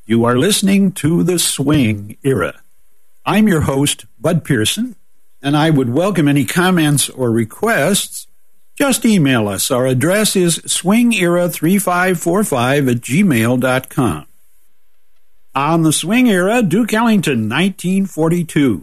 You are listening to The Swing Era. I'm your host, Bud Pearson, and I would welcome any comments or requests. Just email us. Our address is swingera3545@gmail.com. On The Swing Era, Duke Ellington, 1942.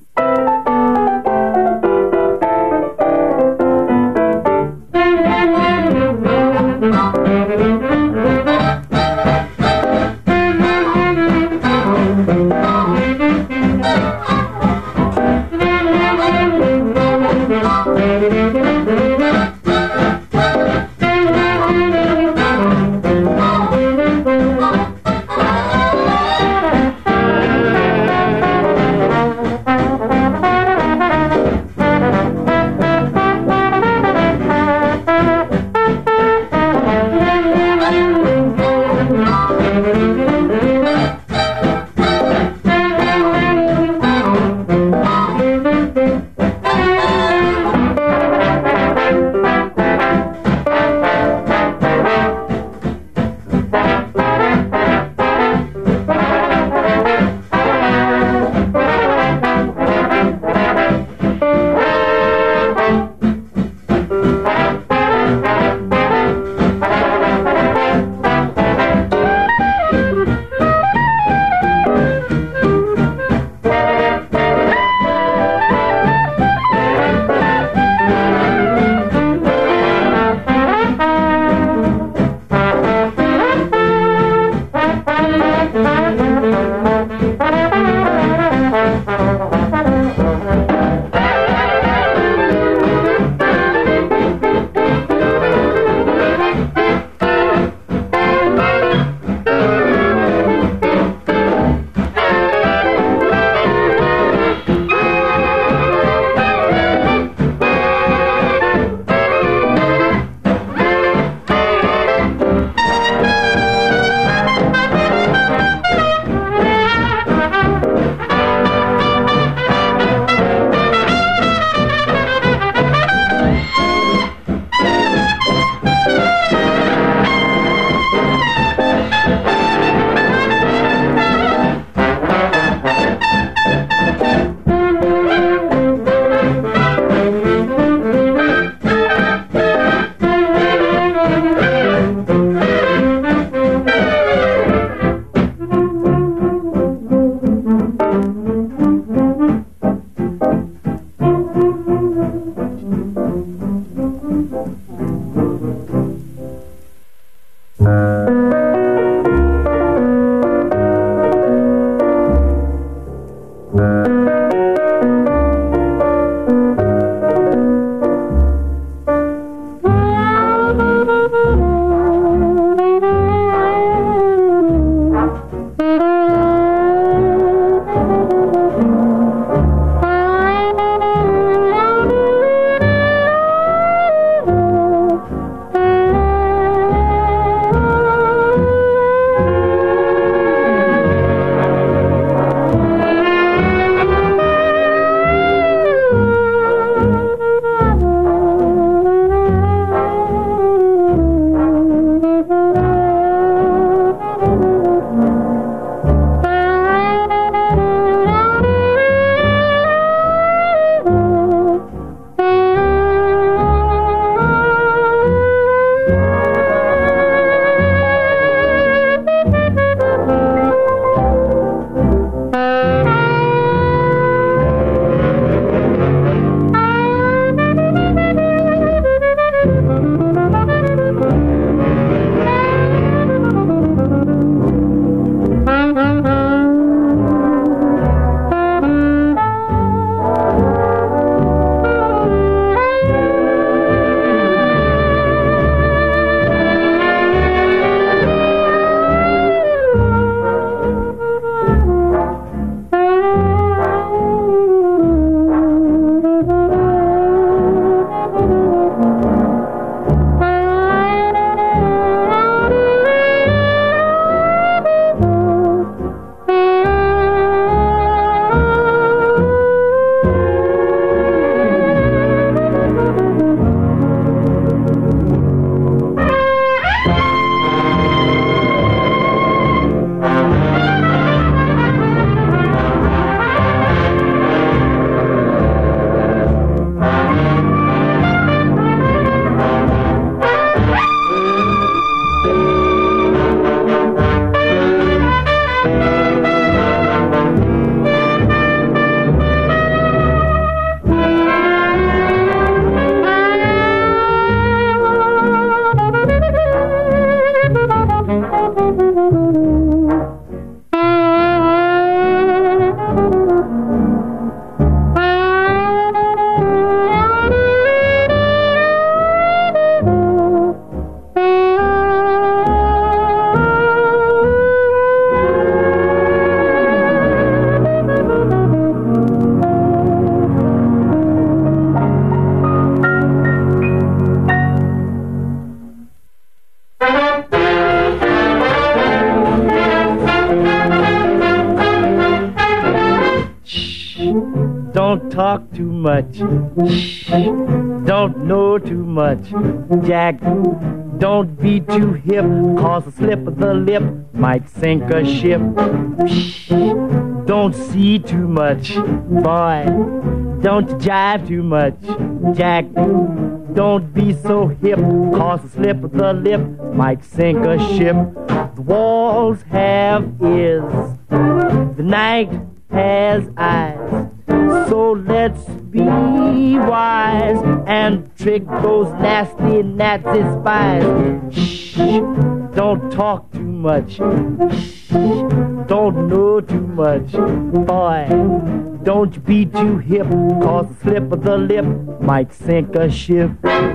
talk too much. Shh, don't know too much. Jack, don't be too hip, 'cause a slip of the lip might sink a ship. Shh, don't see too much. Boy, don't jive too much. Jack, don't be so hip, 'cause a slip of the lip might sink a ship. The walls have ears, the night has eyes, so let's be wise and trick those nasty Nazi spies. Shh, don't talk too much. Shh, don't know too much. Boy, don't be too hip, 'cause a slip of the lip might sink a ship.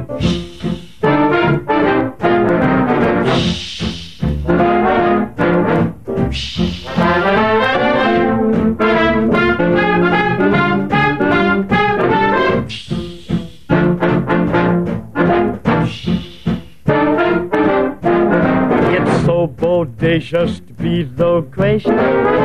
It's so bodacious to be loquacious.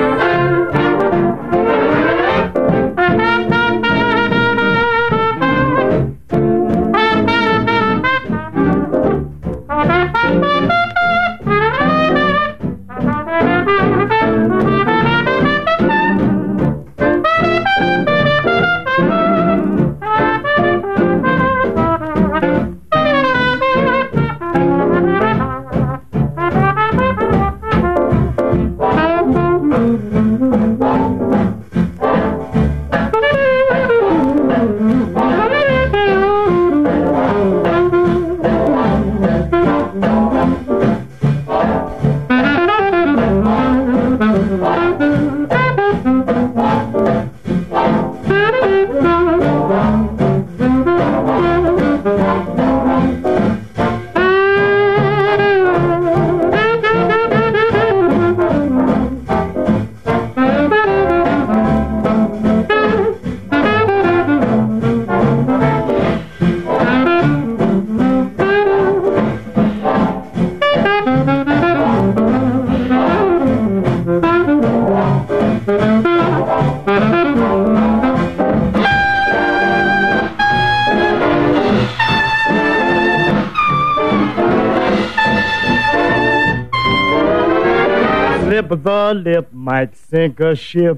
Slip of the lip might sink a ship.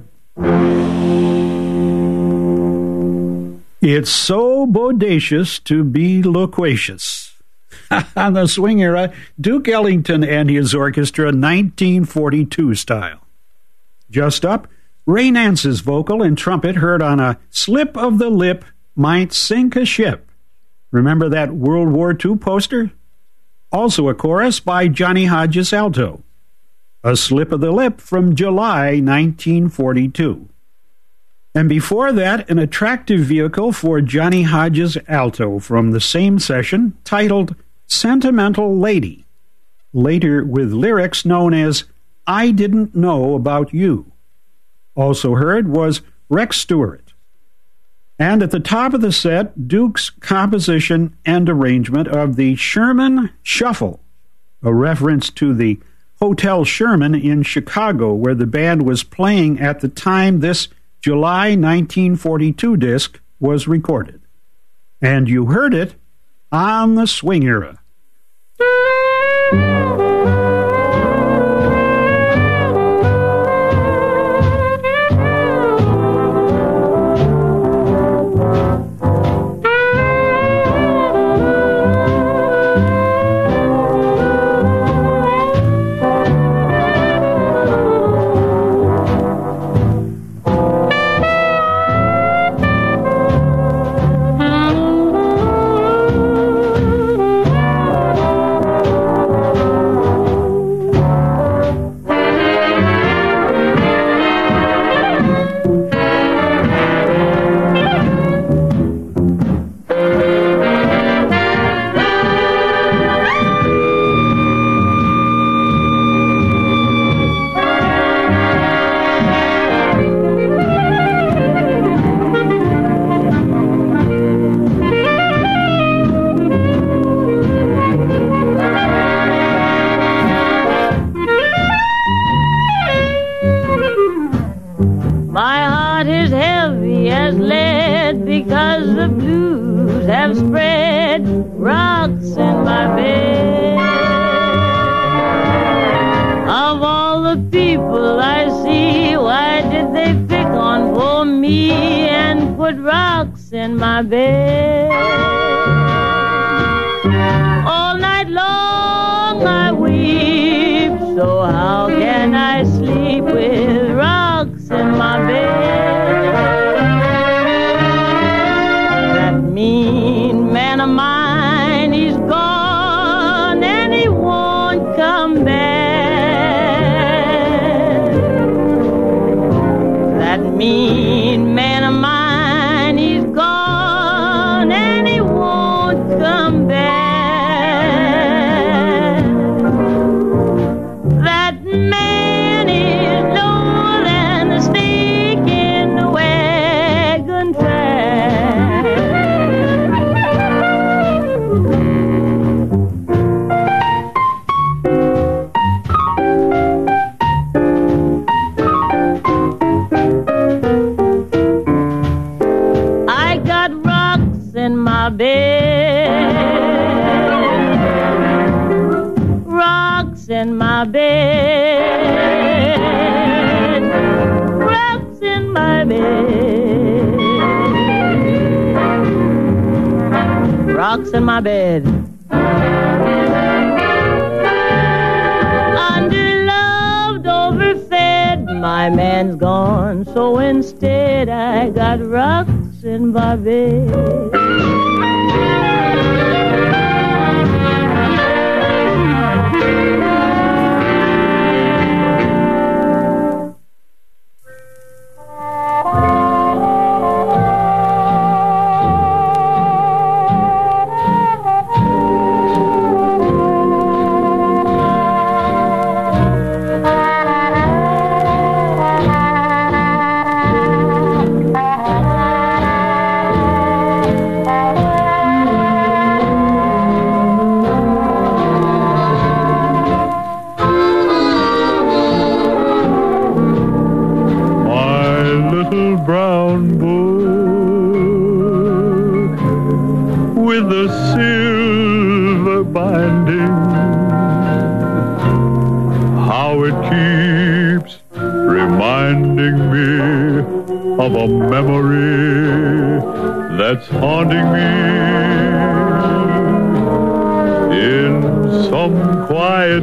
It's so bodacious to be loquacious. On the swing era, Duke Ellington and his orchestra, 1942 style. Just up, Ray Nance's vocal and trumpet heard on a Slip of the Lip Might Sink a Ship. Remember that World War II poster? Also a chorus by Johnny Hodges alto. A Slip of the Lip from July 1942. And before that, an attractive vehicle for Johnny Hodges alto from the same session titled Sentimental Lady, later with lyrics known as I Didn't Know About You. Also heard was Rex Stewart. And at the top of the set, Duke's composition and arrangement of the Sherman Shuffle, a reference to the Hotel Sherman in Chicago, where the band was playing at the time this July 1942 disc was recorded. And you heard it on the swing era. rocks in my bed. Of all the people I see, why did they pick on poor me and put rocks in my bed? All night long I weep, so how can I sleep with rocks in my bed? That mean man of mine, he's gone and he won't come back. That mean man of mine, he's gone and he won't come back. That man is lower than a snake in the wagon track. I got rocks in my bed, rocks in my bed, rocks in my bed, rocks in my bed. Underloved, overfed, my man's gone, so instead I got rocks in my bed. Brown book with a silver binding, how it keeps reminding me of a memory that's haunting me. In some quiet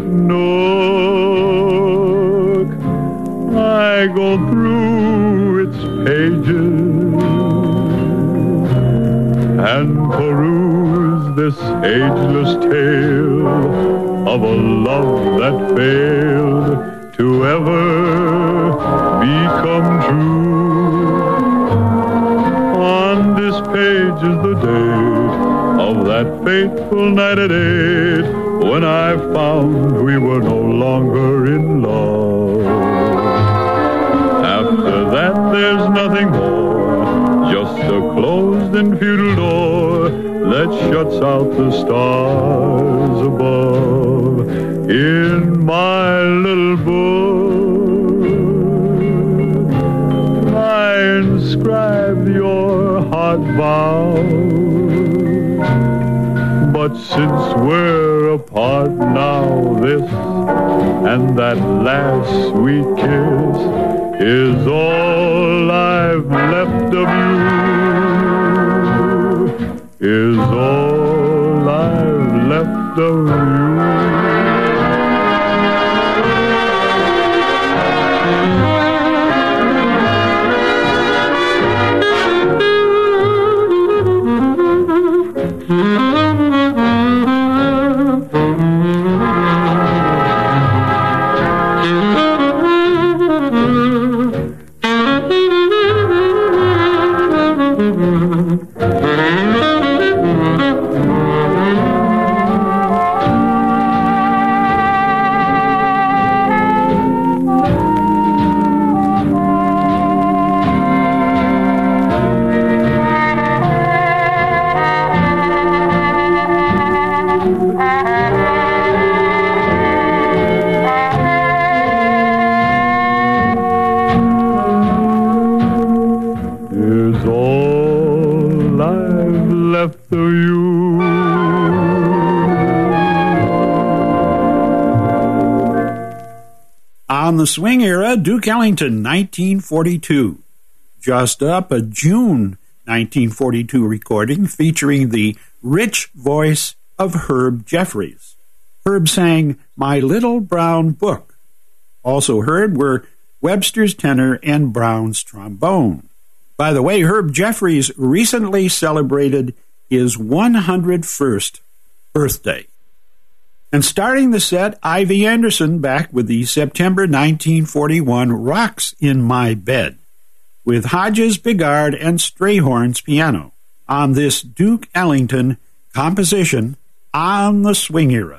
nook, I go through its pages and peruse this ageless tale of a love that failed to ever become true. On this page is the date of that fateful night at 8, when I found we were no longer in love. After that, there's nothing more, just a closed and futile door that shuts out the stars above. In my little book, I inscribed your heart vows. But since we're apart now, this and that last sweet kiss is all I've left of you, is all I've left of you. Is all I've left of you. On the Swing Era, Duke Ellington, 1942. Just Up, a June 1942 recording featuring the rich voice of Herb Jeffries. Herb sang My Little Brown Book. Also heard were Webster's tenor and Brown's trombone. By the way, Herb Jeffries recently celebrated his 101st birthday. And starting the set, Ivy Anderson back with the September 1941 Rocks in My Bed with Hodges, Bigard, and Strayhorn's piano on this Duke Ellington composition, On the Swing Era.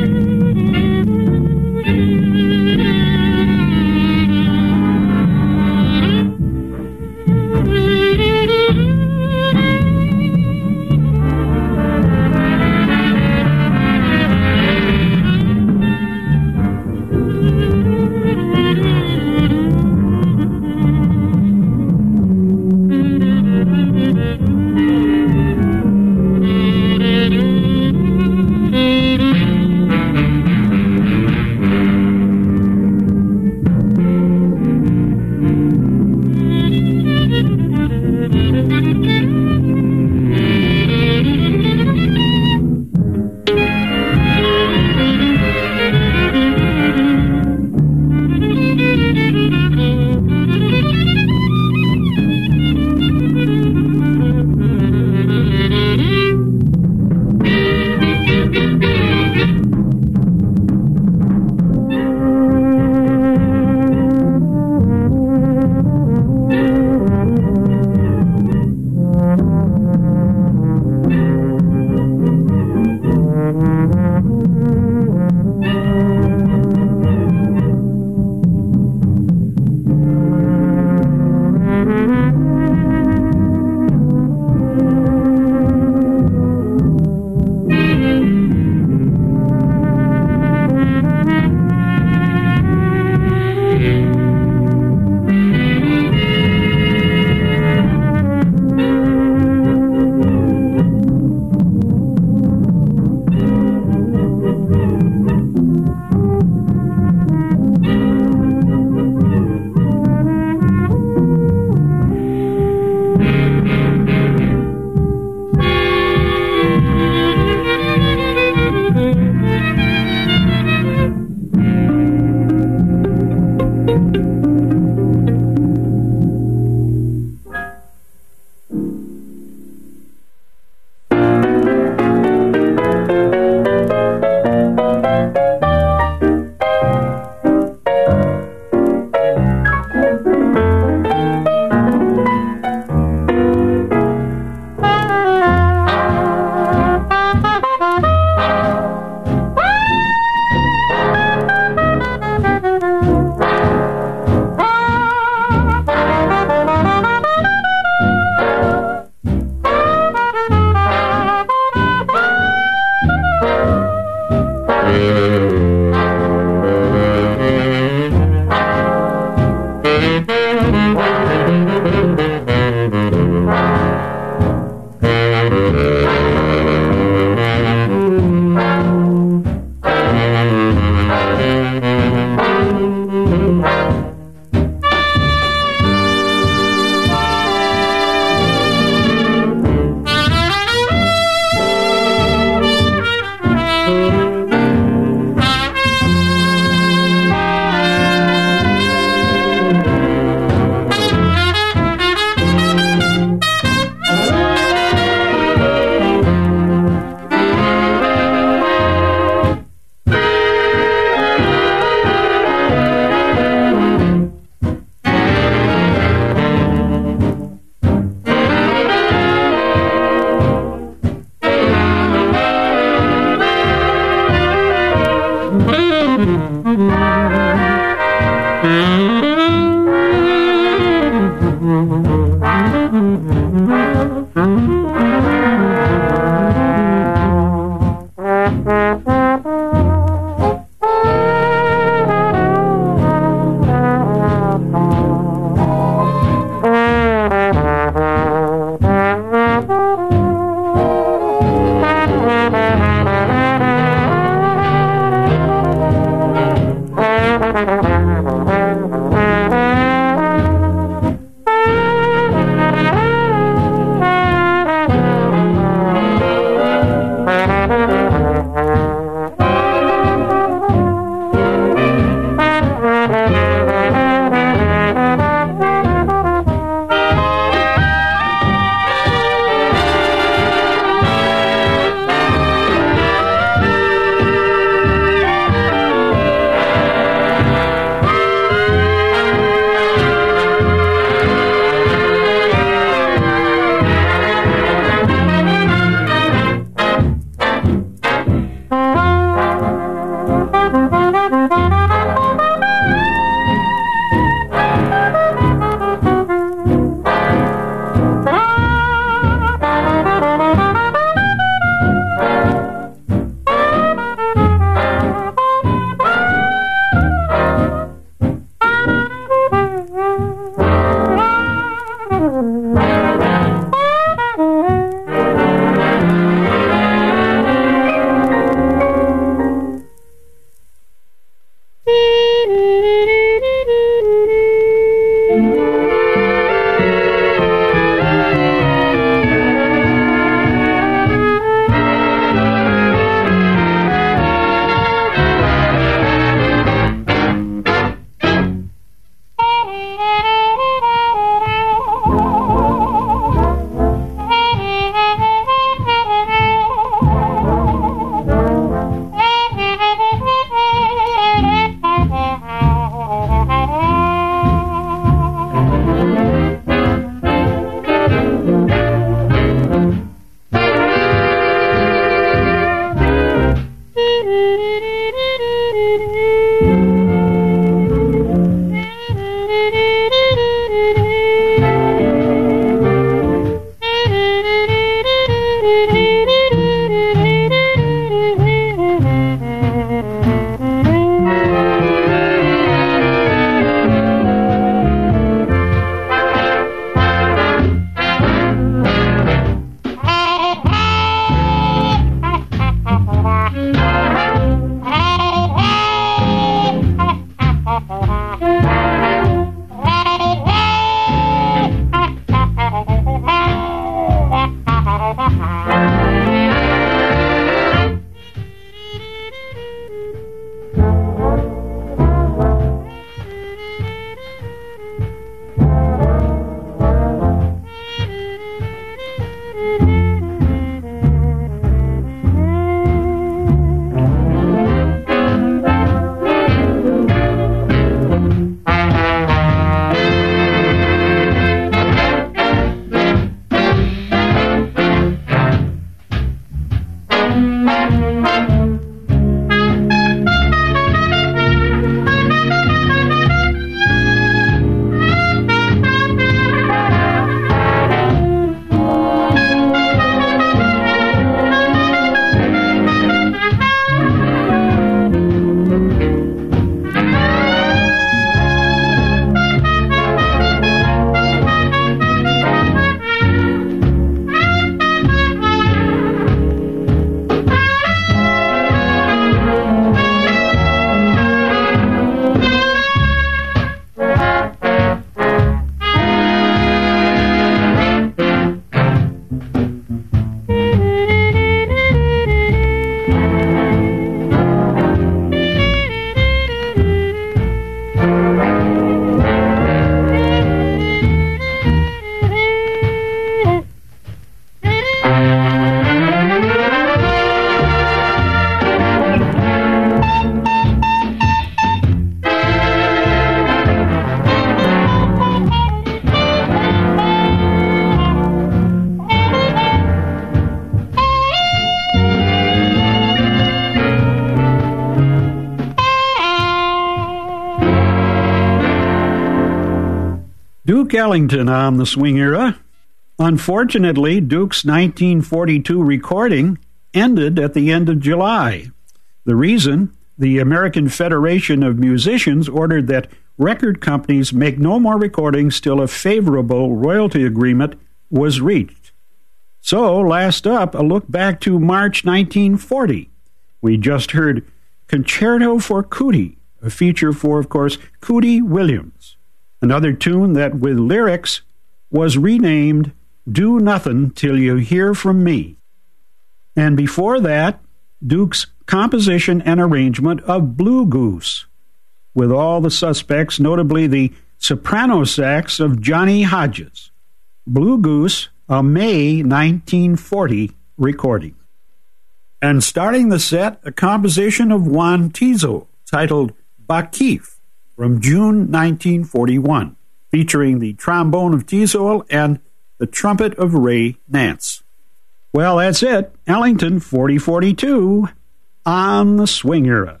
Duke Ellington on the swing era. Unfortunately, Duke's 1942 recording ended at the end of July. The reason? The American Federation of Musicians ordered that record companies make no more recordings till a favorable royalty agreement was reached. So, last up, a look back to March 1940. We just heard Concerto for Cootie, a feature for, of course, Cootie Williams. Another tune that, with lyrics, was renamed Do Nothin' Till You Hear From Me. And before that, Duke's composition and arrangement of Blue Goose, with all the suspects, notably the soprano sax of Johnny Hodges. Blue Goose, a May 1940 recording. And starting the set, a composition of Juan Tizo titled Bakif from June 1941, featuring the trombone of Tizo and the trumpet of Ray Nance. Well, that's it. Ellington 4042 on the swing era.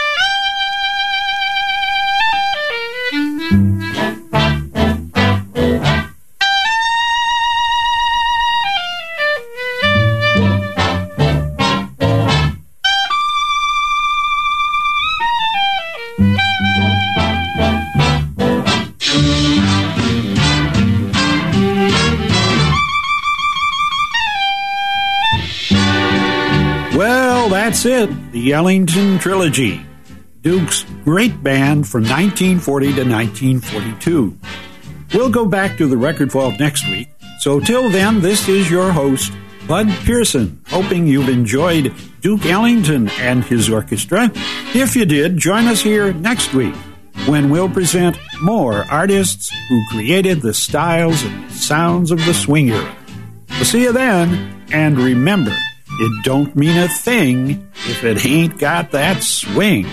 That's it, the Ellington Trilogy, Duke's great band from 1940 to 1942. We'll go back to the record vault next week, so till then, this is your host, Bud Pearson, hoping you've enjoyed Duke Ellington and his orchestra. If you did, join us here next week when we'll present more artists who created the styles and sounds of the swing era. We'll see you then, and remember, it don't mean a thing if it ain't got that swing.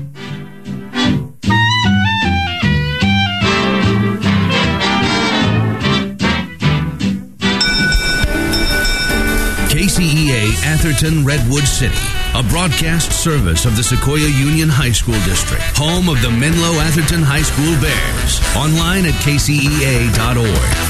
KCEA Atherton Redwood City, a broadcast service of the Sequoia Union High School District, home of the Menlo Atherton High School Bears. Online at kcea.org.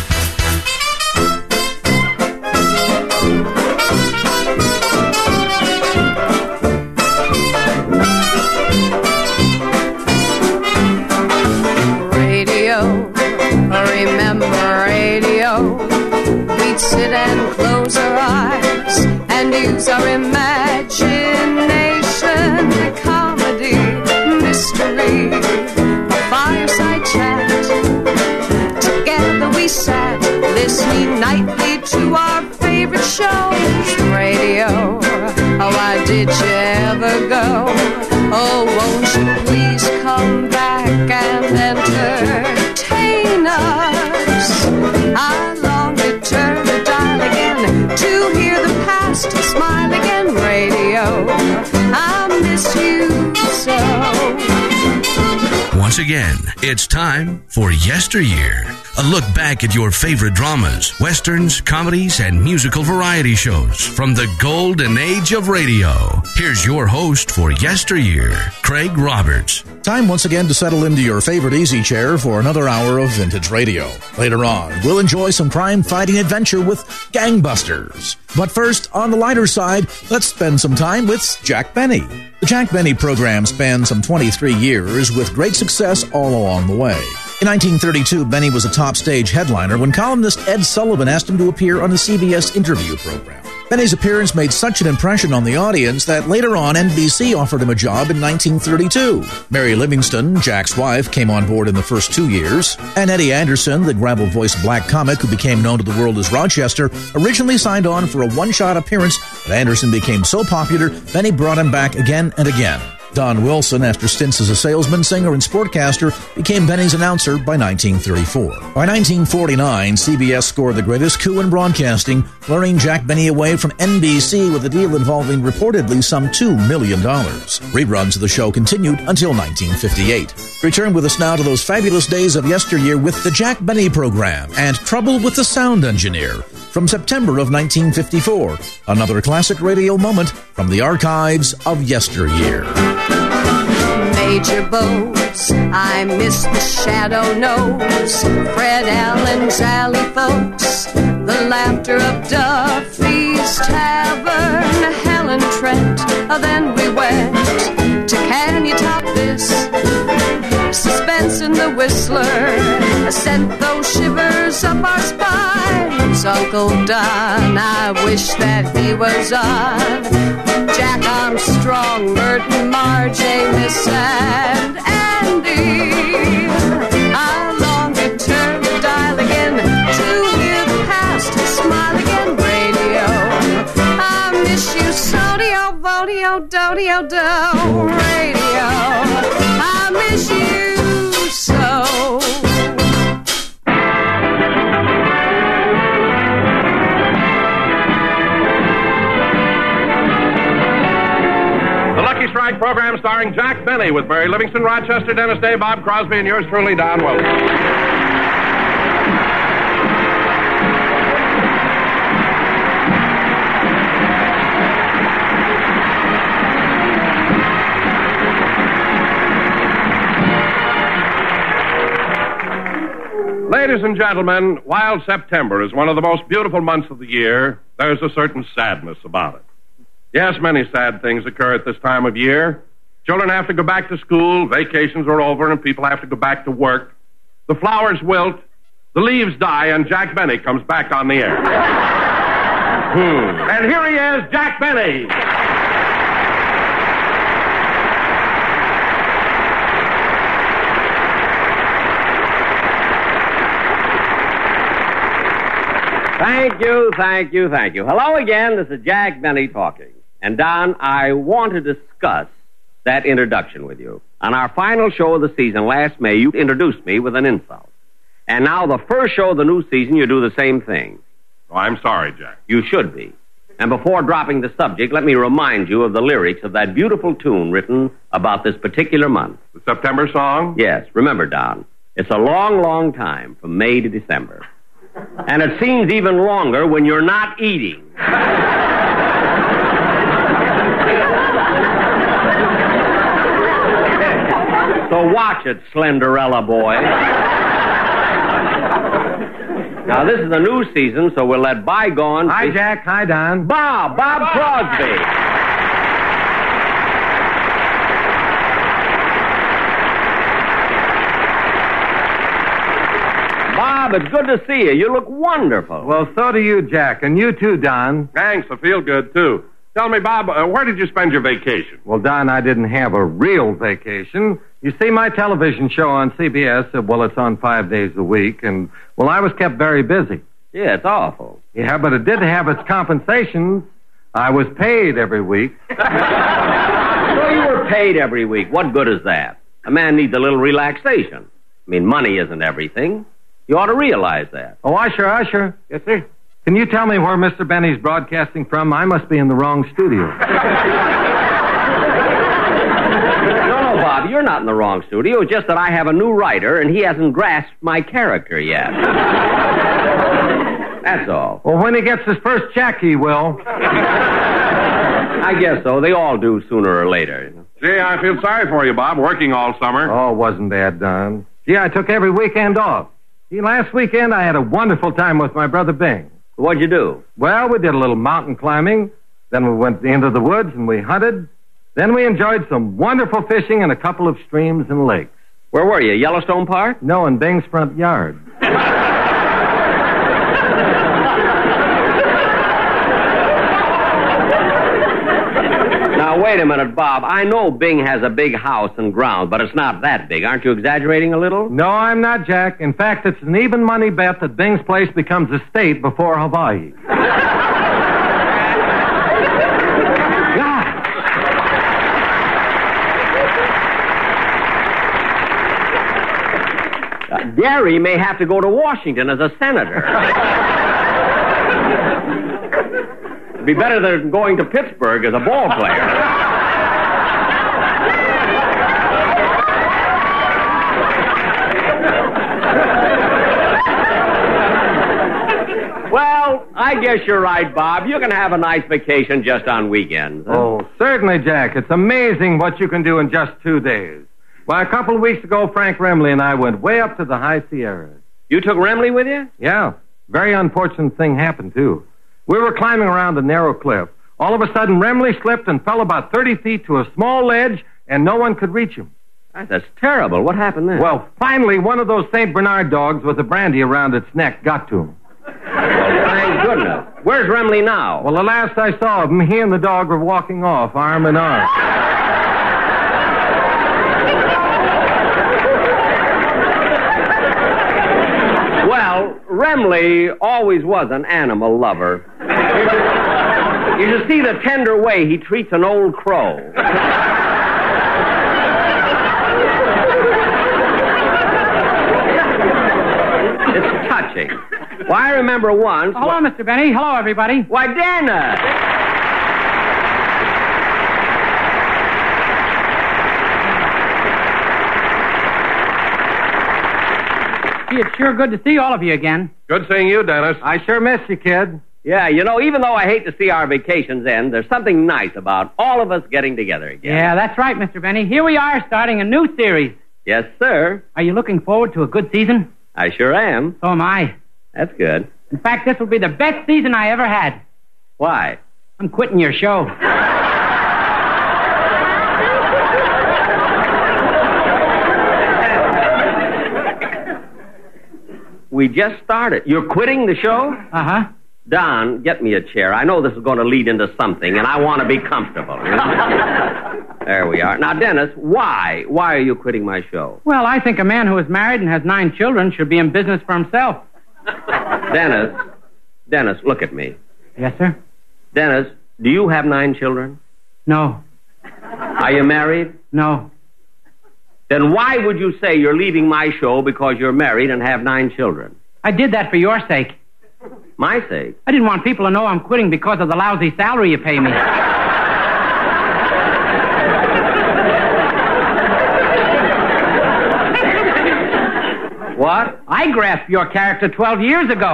Sit and close our eyes and use our imagination. Comedy, mystery, a fireside chat. Together we sat, listening nightly to our favorite shows. Radio, oh, why did you ever go? Oh, won't you please come back and entertain us? I long to turn the dial again to hear the past smile again. Radio, I miss you so. Once again, it's time for Yesteryear, a look back at your favorite dramas, westerns, comedies, and musical variety shows from the golden age of radio. Here's your host for Yesteryear, Craig Roberts. Time once again to settle into your favorite easy chair for another hour of vintage radio. Later on, we'll enjoy some crime-fighting adventure with Gangbusters. But first, on the lighter side, let's spend some time with Jack Benny. The Jack Benny program spanned some 23 years with great success all along the way. In 1932, Benny was a top stage headliner when columnist Ed Sullivan asked him to appear on the CBS interview program. Benny's appearance made such an impression on the audience that later on NBC offered him a job in 1932. Mary Livingston, Jack's wife, came on board in the first 2 years, and Eddie Anderson, the gravel-voiced black comic who became known to the world as Rochester, originally signed on for a one-shot appearance, but Anderson became so popular, Benny brought him back again and again. Don Wilson, after stints as a salesman, singer, and sportcaster, became Benny's announcer by 1934. By 1949, CBS scored the greatest coup in broadcasting, luring Jack Benny away from NBC with a deal involving reportedly some $2 million. Reruns of the show continued until 1958. Return with us now to those fabulous days of yesteryear with the Jack Benny program and Trouble with the Sound Engineer from September of 1954. Another classic radio moment from the archives of yesteryear. Major Bowes. I miss the Shadow Nose, Fred Allen's Alley Folks, the laughter of Duffy's Tavern, Helen Trent. Then we went to Can You Top This? Suspense in the Whistler sent those shivers up our spines. Uncle Don, I wish that he was on. Jack Armstrong, Merton, Marge, Amos, and Andy. I long to turn the dial again to hear the past and smile again. Radio, I miss you, Sodio, Vodio, Dodio, Do. Radio, I miss you so. Strike program starring Jack Benny with Barry Livingston, Rochester, Dennis Day, Bob Crosby, and yours truly, Don Wilson. Ladies and gentlemen, while September is one of the most beautiful months of the year, there's a certain sadness about it. Yes, many sad things occur at this time of year. Children have to go back to school, vacations are over, and people have to go back to work. The flowers wilt, the leaves die, and Jack Benny comes back on the air. And here he is, Jack Benny. Thank you. Hello again, this is Jack Benny talking. And Don, I want to discuss that introduction with you. On our final show of the season last May, you introduced me with an insult. And now the first show of the new season, you do the same thing. Oh, I'm sorry, Jack. You should be. And before dropping the subject, let me remind you of the lyrics of that beautiful tune written about this particular month. The September song? Yes. Remember, Don, it's a long, long time from May to December. And it seems even longer when you're not eating. So watch it, Slenderella boy. Now, this is the new season, so we'll let bygones... Hi, Jack. Hi, Don. Bob Crosby. Bob, it's good to see you. You look wonderful. Well, so do you, Jack. And you too, Don. Thanks. I feel good, too. Tell me, Bob, where did you spend your vacation? Well, Don, I didn't have a real vacation. You see, my television show on CBS, it's on 5 days a week, and, I was kept very busy. Yeah, it's awful. Yeah, but it did have its compensations. I was paid every week. So you were paid every week. What good is that? A man needs a little relaxation. I mean, money isn't everything. You ought to realize that. Oh, Usher. Yes, sir. Can you tell me where Mr. Benny's broadcasting from? I must be in the wrong studio. No, Bob, you're not in the wrong studio. It's just that I have a new writer, and he hasn't grasped my character yet. That's all. Well, when he gets his first check, he will. I guess so. They all do sooner or later. Gee, I feel sorry for you, Bob, working all summer. Oh, wasn't that done? Gee, I took every weekend off. See, last weekend I had a wonderful time with my brother Bing. What'd you do? Well, we did a little mountain climbing. Then we went into the woods and we hunted. Then we enjoyed some wonderful fishing in a couple of streams and lakes. Where were you, Yellowstone Park? No, in Bing's front yard. Now, wait a minute, Bob. I know Bing has a big house and ground, but it's not that big. Aren't you exaggerating a little? No, I'm not, Jack. In fact, it's an even money bet that Bing's place becomes a state before Hawaii. Gary may have to go to Washington as a senator. It'd be better than going to Pittsburgh as a ball player. Well, I guess you're right, Bob. You can have a nice vacation just on weekends. Huh? Oh, certainly, Jack. It's amazing what you can do in just 2 days. Why, a couple of weeks ago, Frank Remley and I went way up to the high Sierras. You took Remley with you? Yeah. Very unfortunate thing happened, too. We were climbing around a narrow cliff. All of a sudden, Remley slipped and fell about 30 feet to a small ledge, and no one could reach him. That's terrible. What happened then? Well, finally, one of those St. Bernard dogs with a brandy around its neck got to him. Well, thank goodness. Where's Remley now? Well, the last I saw of him, he and the dog were walking off, arm in arm. Well, Remley always was an animal lover. You should see the tender way he treats an old crow. It's touching. Well, I remember once... Hello, Mr. Benny. Hello, everybody. Why, Dana! Gee, it's sure good to see all of you again. Good seeing you, Dennis. I sure miss you, kid. Yeah, you know, even though I hate to see our vacations end, there's something nice about all of us getting together again. Yeah, that's right, Mr. Benny. Here we are starting a new series. Yes, sir. Are you looking forward to a good season? I sure am. So am I. That's good. In fact, this will be the best season I ever had. Why? I'm quitting your show. We just started. You're quitting the show? Uh-huh. Don, get me a chair. I know this is going to lead into something, and I want to be comfortable. You know? There we are. Now, Dennis, why? Why are you quitting my show? Well, I think a man who is married and has 9 children should be in business for himself. Dennis, look at me. Yes, sir? Dennis, do you have 9 children? No. Are you married? No. Then why would you say you're leaving my show because you're married and have 9 children? I did that for your sake. My sake? I didn't want people to know I'm quitting because of the lousy salary you pay me. What? I grasped your character 12 years ago.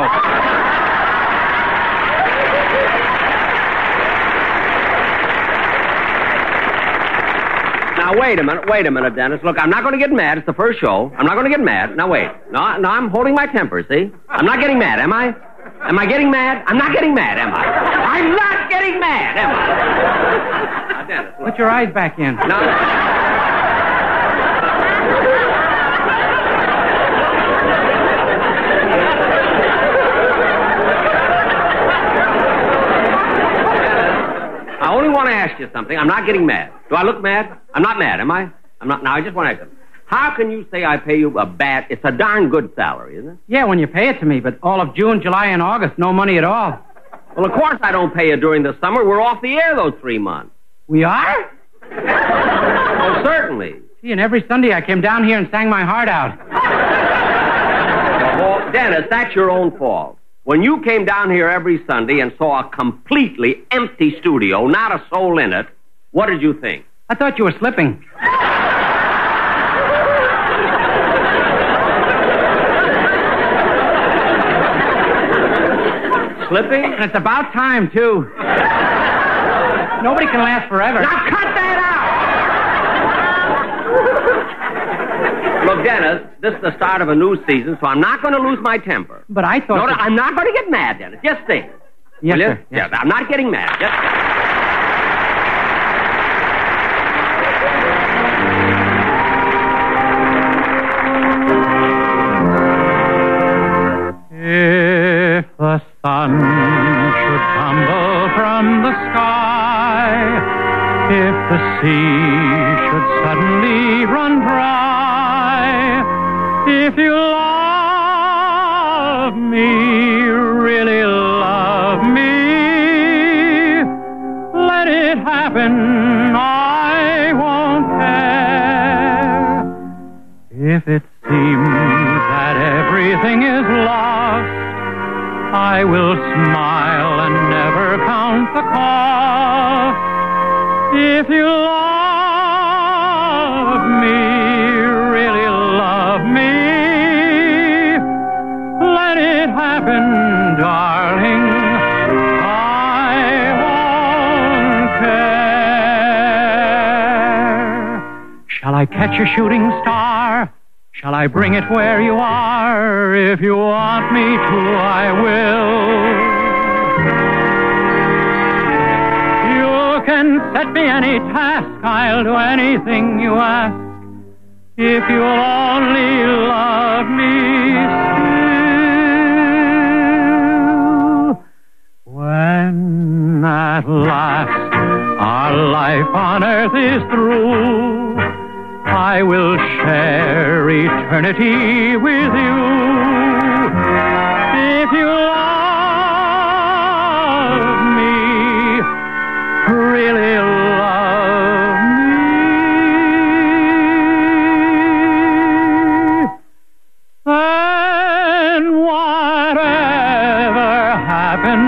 Now, wait a minute, Dennis. Look, I'm not going to get mad. It's the first show. I'm not going to get mad. Now, wait. No, I'm holding my temper, see? I'm not getting mad, am I? Am I getting mad? I'm not getting mad, am I? I'm not getting mad, am I? Now, Dennis, look. Put your eyes back in. No. I only want to ask you something. I'm not getting mad. Do I look mad? I'm not mad, am I? I'm not. Now, I just want to ask you. How can you say I pay you a bad... It's a darn good salary, isn't it? Yeah, when you pay it to me, but all of June, July, and August, no money at all. Well, of course I don't pay you during the summer. We're off the air those 3 months. We are? Oh, certainly. See, and every Sunday I came down here and sang my heart out. Well, Dennis, that's your own fault. When you came down here every Sunday and saw a completely empty studio, not a soul in it, what did you think? I thought you were slipping. Slipping? And it's about time, too. Nobody can last forever. Now cut that out! Look, Dennis, this is the start of a new season, so I'm not going to lose my temper. But I thought... No, I'm not going to get mad, Dennis. Just think. Yes, Will you? sir. Yes. Yeah, I'm not getting mad. Just... If the sun should tumble from the sky, if the sea should suddenly run dry, if you love me, really love me, let it happen, I won't care. If it seems that everything is lost, I will smile and never count the cost. If you love me, really love me, let it happen, darling, I won't care. Shall I I catch a shooting star? Shall I bring it where you are? If you want me to, I will. You can set me any task, I'll do anything you ask. If you'll only love me still. When at last our life on earth is through, I will share eternity with you. If you love me, really love me, then whatever happens,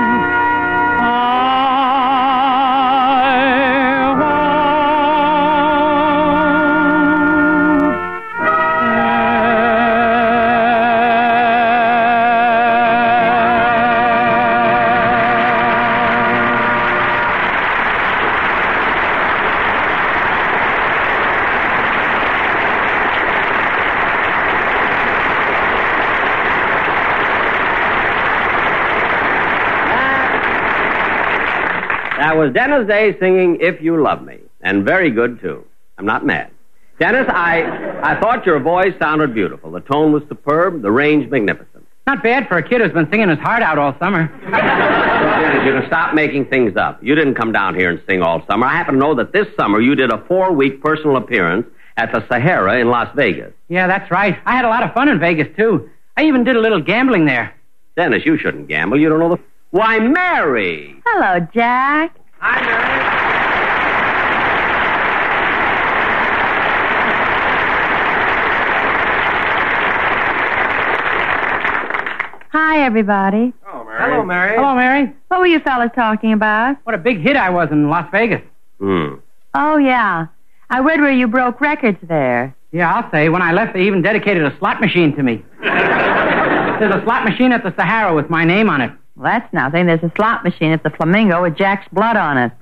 That was Dennis Day singing If You Love Me, and very good, too. I'm not mad. Dennis, I thought your voice sounded beautiful. The tone was superb, the range magnificent. Not bad for a kid who's been singing his heart out all summer. Dennis, you can stop making things up. You didn't come down here and sing all summer. I happen to know that this summer you did a 4-week personal appearance at the Sahara in Las Vegas. Yeah, that's right. I had a lot of fun in Vegas, too. I even did a little gambling there. Dennis, you shouldn't gamble. You don't know the... Why, Mary! Hello, Jack. Hi, Mary. Hi, everybody. Oh, Mary. Hello, Mary. Hello, Mary. What were you fellas talking about? What a big hit I was in Las Vegas. Oh, yeah. I read where you broke records there. Yeah, I'll say. When I left, they even dedicated a slot machine to me. There's a slot machine at the Sahara with my name on it. Well, that's nothing. There's a slot machine at the Flamingo with Jack's blood on it.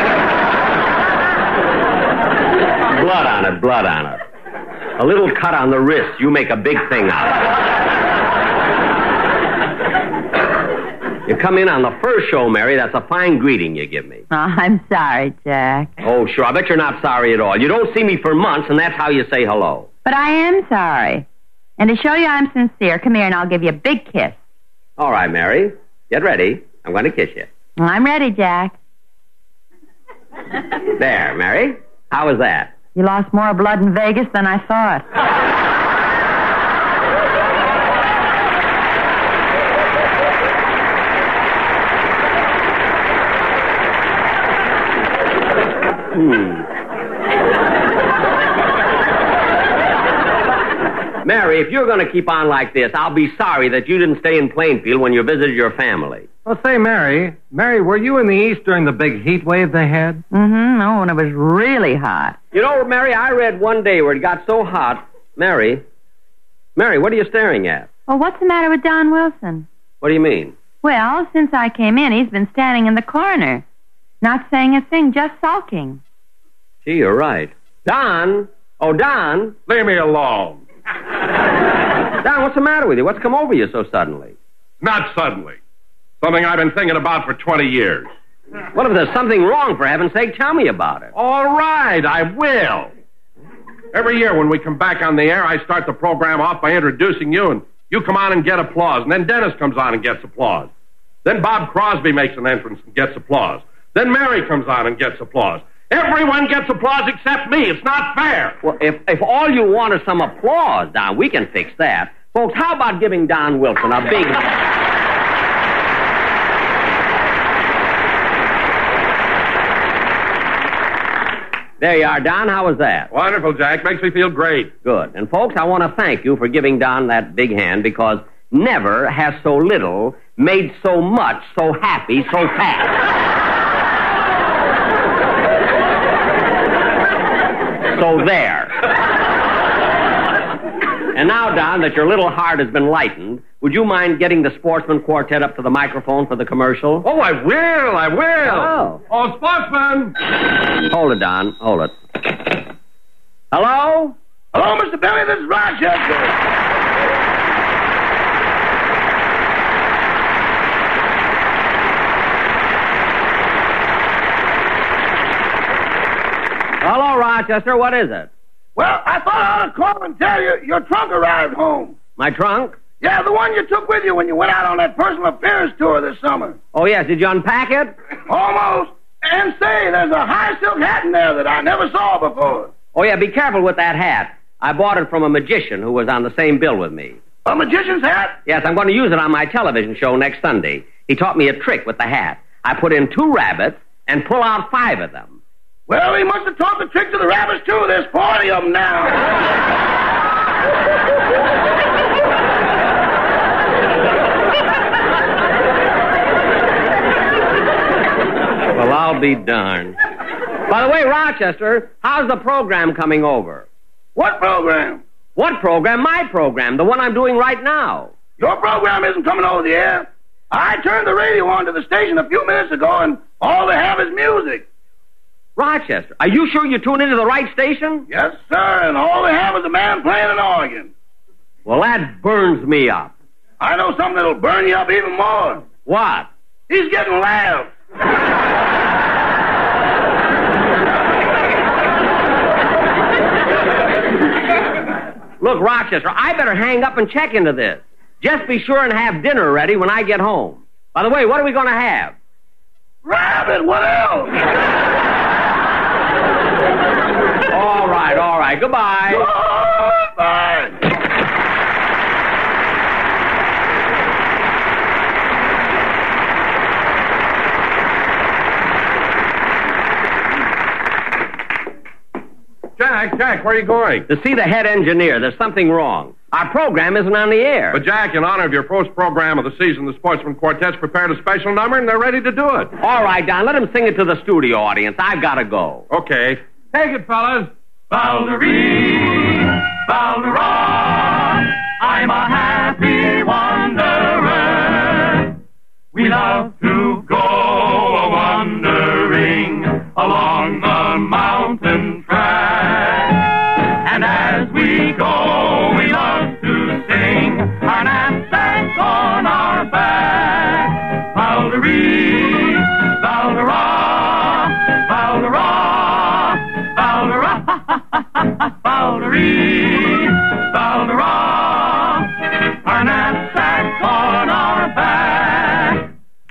Blood on it, blood on it. A little cut on the wrist. You make a big thing out of it. You come in on the first show, Mary. That's a fine greeting you give me. Oh, I'm sorry, Jack. Oh, sure. I bet you're not sorry at all. You don't see me for months, and that's how you say hello. But I am sorry. And to show you I'm sincere, come here and I'll give you a big kiss. All right, Mary. Get ready. I'm going to kiss you. Well, I'm ready, Jack. There, Mary. How was that? You lost more blood in Vegas than I thought. Mary, if you're going to keep on like this, I'll be sorry that you didn't stay in Plainfield when you visited your family. Well, say, Mary, were you in the East during the big heat wave they had? Mm-hmm. Oh, and it was really hot. You know, Mary, I read one day where it got so hot. Mary, what are you staring at? Well, what's the matter with Don Wilson? What do you mean? Well, since I came in, he's been standing in the corner, not saying a thing, just sulking. Gee, you're right. Don! Oh, Don! Leave me alone. Don, what's the matter with you? What's come over you so suddenly? Not suddenly. Something I've been thinking about for 20 years. Well, if there's something wrong, for heaven's sake, tell me about it. All right, I will. Every year when we come back on the air, I start the program off by introducing you, and you come on and get applause. And then Dennis comes on and gets applause. Then Bob Crosby makes an entrance and gets applause. Then Mary comes on and gets applause. Everyone gets applause except me. It's not fair. Well, if all you want is some applause, Don, we can fix that. Folks, how about giving Don Wilson a big... There you are, Don. How was that? Wonderful, Jack. Makes me feel great. Good. And, folks, I want to thank you for giving Don that big hand, because never has so little made so much so happy so fast. So there. And now, Don, that your little heart has been lightened, would you mind getting the Sportsman Quartet up to the microphone for the commercial? Oh, I will. Oh. Oh, Sportsman! Hold it, Don. Hold it. Hello? Hello, Mr. Benny, this is Rochester. Hello, Rochester. What is it? Well, I thought I ought to call and tell you your trunk arrived home. My trunk? Yeah, the one you took with you when you went out on that personal appearance tour this summer. Oh, yes. Did you unpack it? Almost. And say, there's a high silk hat in there that I never saw before. Oh, yeah, be careful with that hat. I bought it from a magician who was on the same bill with me. A magician's hat? Yes, I'm going to use it on my television show next Sunday. He taught me a trick with the hat. I put in 2 rabbits and pull out 5 of them. Well, he must have taught the trick to the rabbits, too. There's 40 of them now. Well, I'll be darned. By the way, Rochester, how's the program coming over? What program? What program? My program, the one I'm doing right now. Your program isn't coming over the air. I turned the radio on to the station a few minutes ago, and all they have is music. Rochester, are you sure you tuned into the right station? Yes, sir, and all they have is a man playing an organ. Well, that burns me up. I know something that'll burn you up even more. What? He's getting loud. Look, Rochester, I better hang up and check into this. Just be sure and have dinner ready when I get home. By the way, what are we going to have? Rabbit, what else? All right. Goodbye. Goodbye. Jack, where are you going? To see the head engineer. There's something wrong. Our program isn't on the air. But, Jack, in honor of your first program of the season, the Sportsman Quartet's prepared a special number, and they're ready to do it. All right, Don, let him sing it to the studio audience. I've got to go. Okay. Take it, fellas. Valderie, Valderon, I'm a happy wanderer. We love to go a-wandering along the mountain track. And as we go, we love to sing our knapsacks on our back. Valderie, Valderon, Valderon, Valderon, Valderie, Valderon, our knapsacks on our back.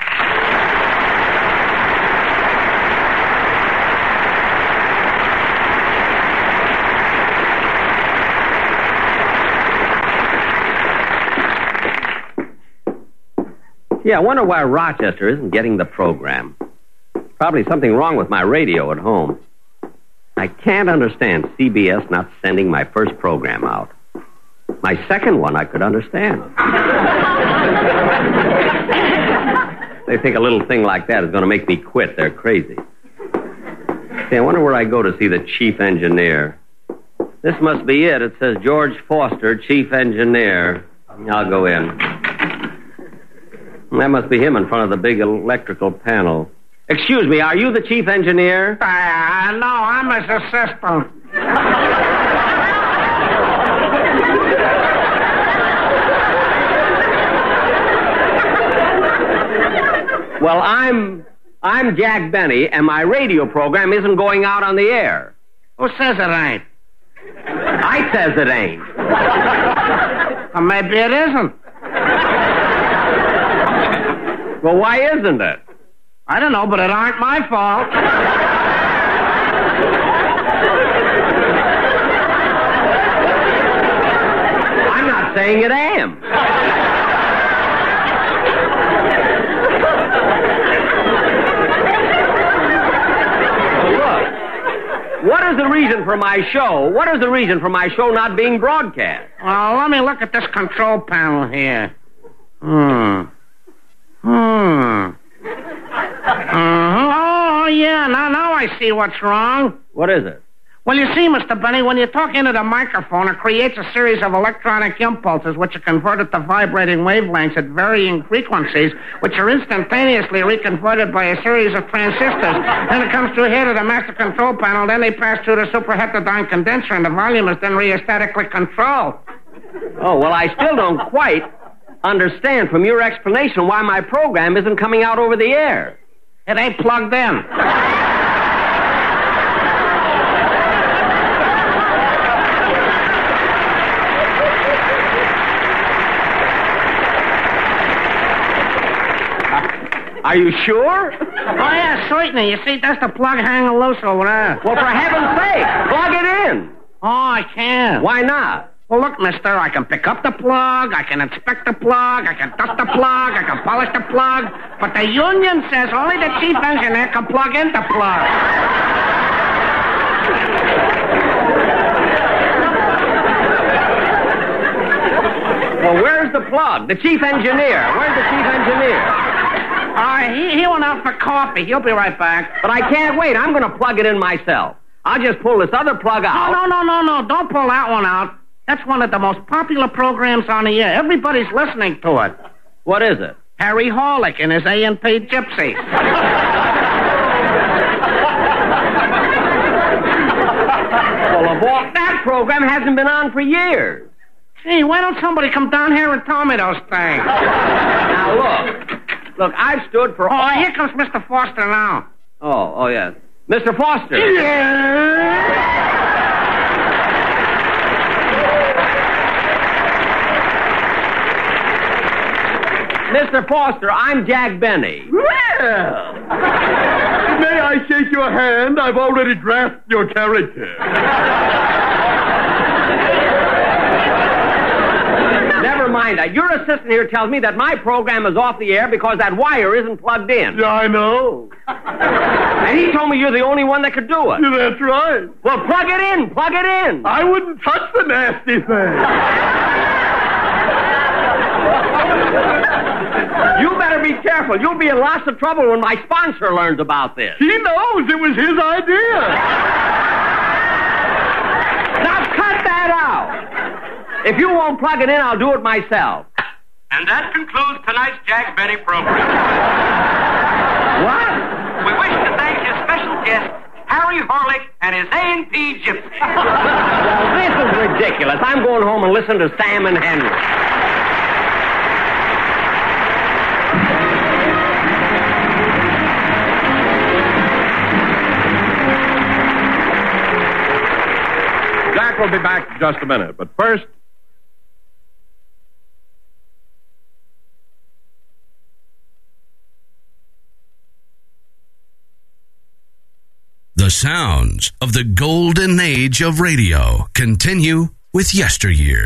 Yeah, I wonder why Rochester isn't getting the program. Probably something wrong with my radio at home. I can't understand CBS not sending my first program out. My second one I could understand. They think a little thing like that is going to make me quit. They're crazy. Say, I wonder where I go to see the chief engineer. This must be it. It says George Foster, chief engineer. I'll go in. That must be him in front of the big electrical panel. Excuse me, are you the chief engineer? No, I'm his assistant. Well, I'm Jack Benny, and my radio program isn't going out on the air. Who says it ain't? I says it ain't. Well, maybe it isn't. Well, why isn't it? I don't know, but it aren't my fault. I'm not saying it am. Look, what is the reason for my show? What is the reason for my show not being broadcast? Well, let me look at this control panel here. Oh, yeah, now I see what's wrong. What is it? Well, you see, Mr. Benny, when you talk into the microphone, it creates a series of electronic impulses which are converted to vibrating wavelengths at varying frequencies, which are instantaneously reconverted by a series of transistors. Then it comes through here to the master control panel, then they pass through the superheterodyne condenser, and the volume is then rheostatically controlled. Oh, well, I still don't quite understand from your explanation why my program isn't coming out over the air. It ain't plugged in. Are you sure? Oh, yeah, certainly. You see, that's the plug hanging loose over there. Well, for heaven's sake, plug it in. Oh, I can't. Why not? Well, look, mister, I can pick up the plug, I can inspect the plug, I can dust the plug, I can polish the plug, but the union says only the chief engineer can plug in the plug. Well, where's the plug? The chief engineer. Where's the chief engineer? He went out for coffee. He'll be right back. But I can't wait. I'm going to plug it in myself. I'll just pull this other plug out. No. Don't pull that one out. That's one of the most popular programs on the air. Everybody's listening to it. What is it? Harry Horlick and his A&P Gypsies. Well, of all, that program hasn't been on for years. Gee, why don't somebody come down here and tell me those things? Now, look, I've stood for... Oh, here comes Mr. Foster now. Oh, yes. Mr. Foster. Yeah. Mr. Foster, I'm Jack Benny. Well, may I shake your hand? I've already drafted your character. Never mind that. Your assistant here tells me that my program is off the air because that wire isn't plugged in. Yeah, I know. And he told me you're the only one that could do it. Yeah, that's right. Well, plug it in. I wouldn't touch the nasty thing. You better be careful. You'll be in lots of trouble when my sponsor learns about this. He knows it was his idea. Now cut that out. If you won't plug it in, I'll do it myself. And that concludes tonight's Jack Benny program. What? We wish to thank his special guest, Harry Horlick, and his A&P Gypsy. Well, this is ridiculous. I'm going home and listen to Sam and Henry. Jack will be back in just a minute, but first... The sounds of the golden age of radio continue with Yesteryear.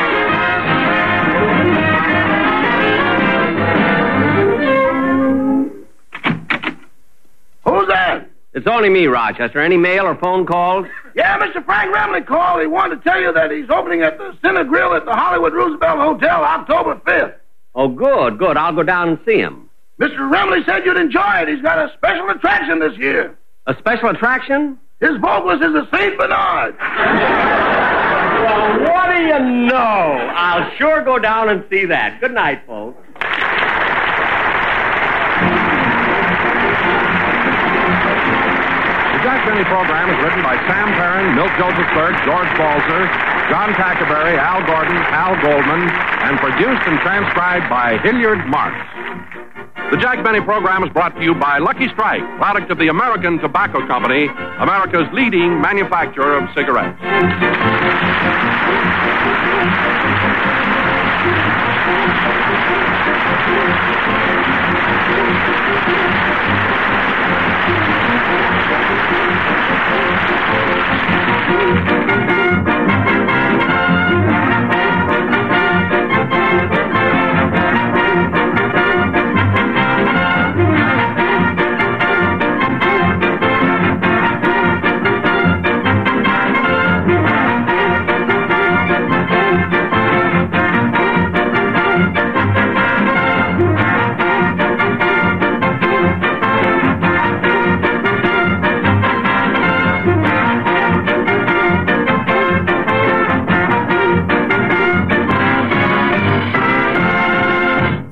Who's that? It's only me, Rochester. Any mail or phone calls? Yeah, Mr. Frank Remley called. He wanted to tell you that he's opening at the Cine Grill at the Hollywood Roosevelt Hotel October 5th. Oh, good. I'll go down and see him. Mr. Remley said you'd enjoy it. He's got a special attraction this year. A special attraction? His vocalist is a St. Bernard. Well, what do you know? I'll sure go down and see that. Good night, folks. The Jack Benny program is written by Sam Perrin, Milt Joseph Clerk, George Balzer, John Tackerberry, Al Gordon, Al Goldman, and produced and transcribed by Hilliard Marks. The Jack Benny program is brought to you by Lucky Strike, product of the American Tobacco Company, America's leading manufacturer of cigarettes.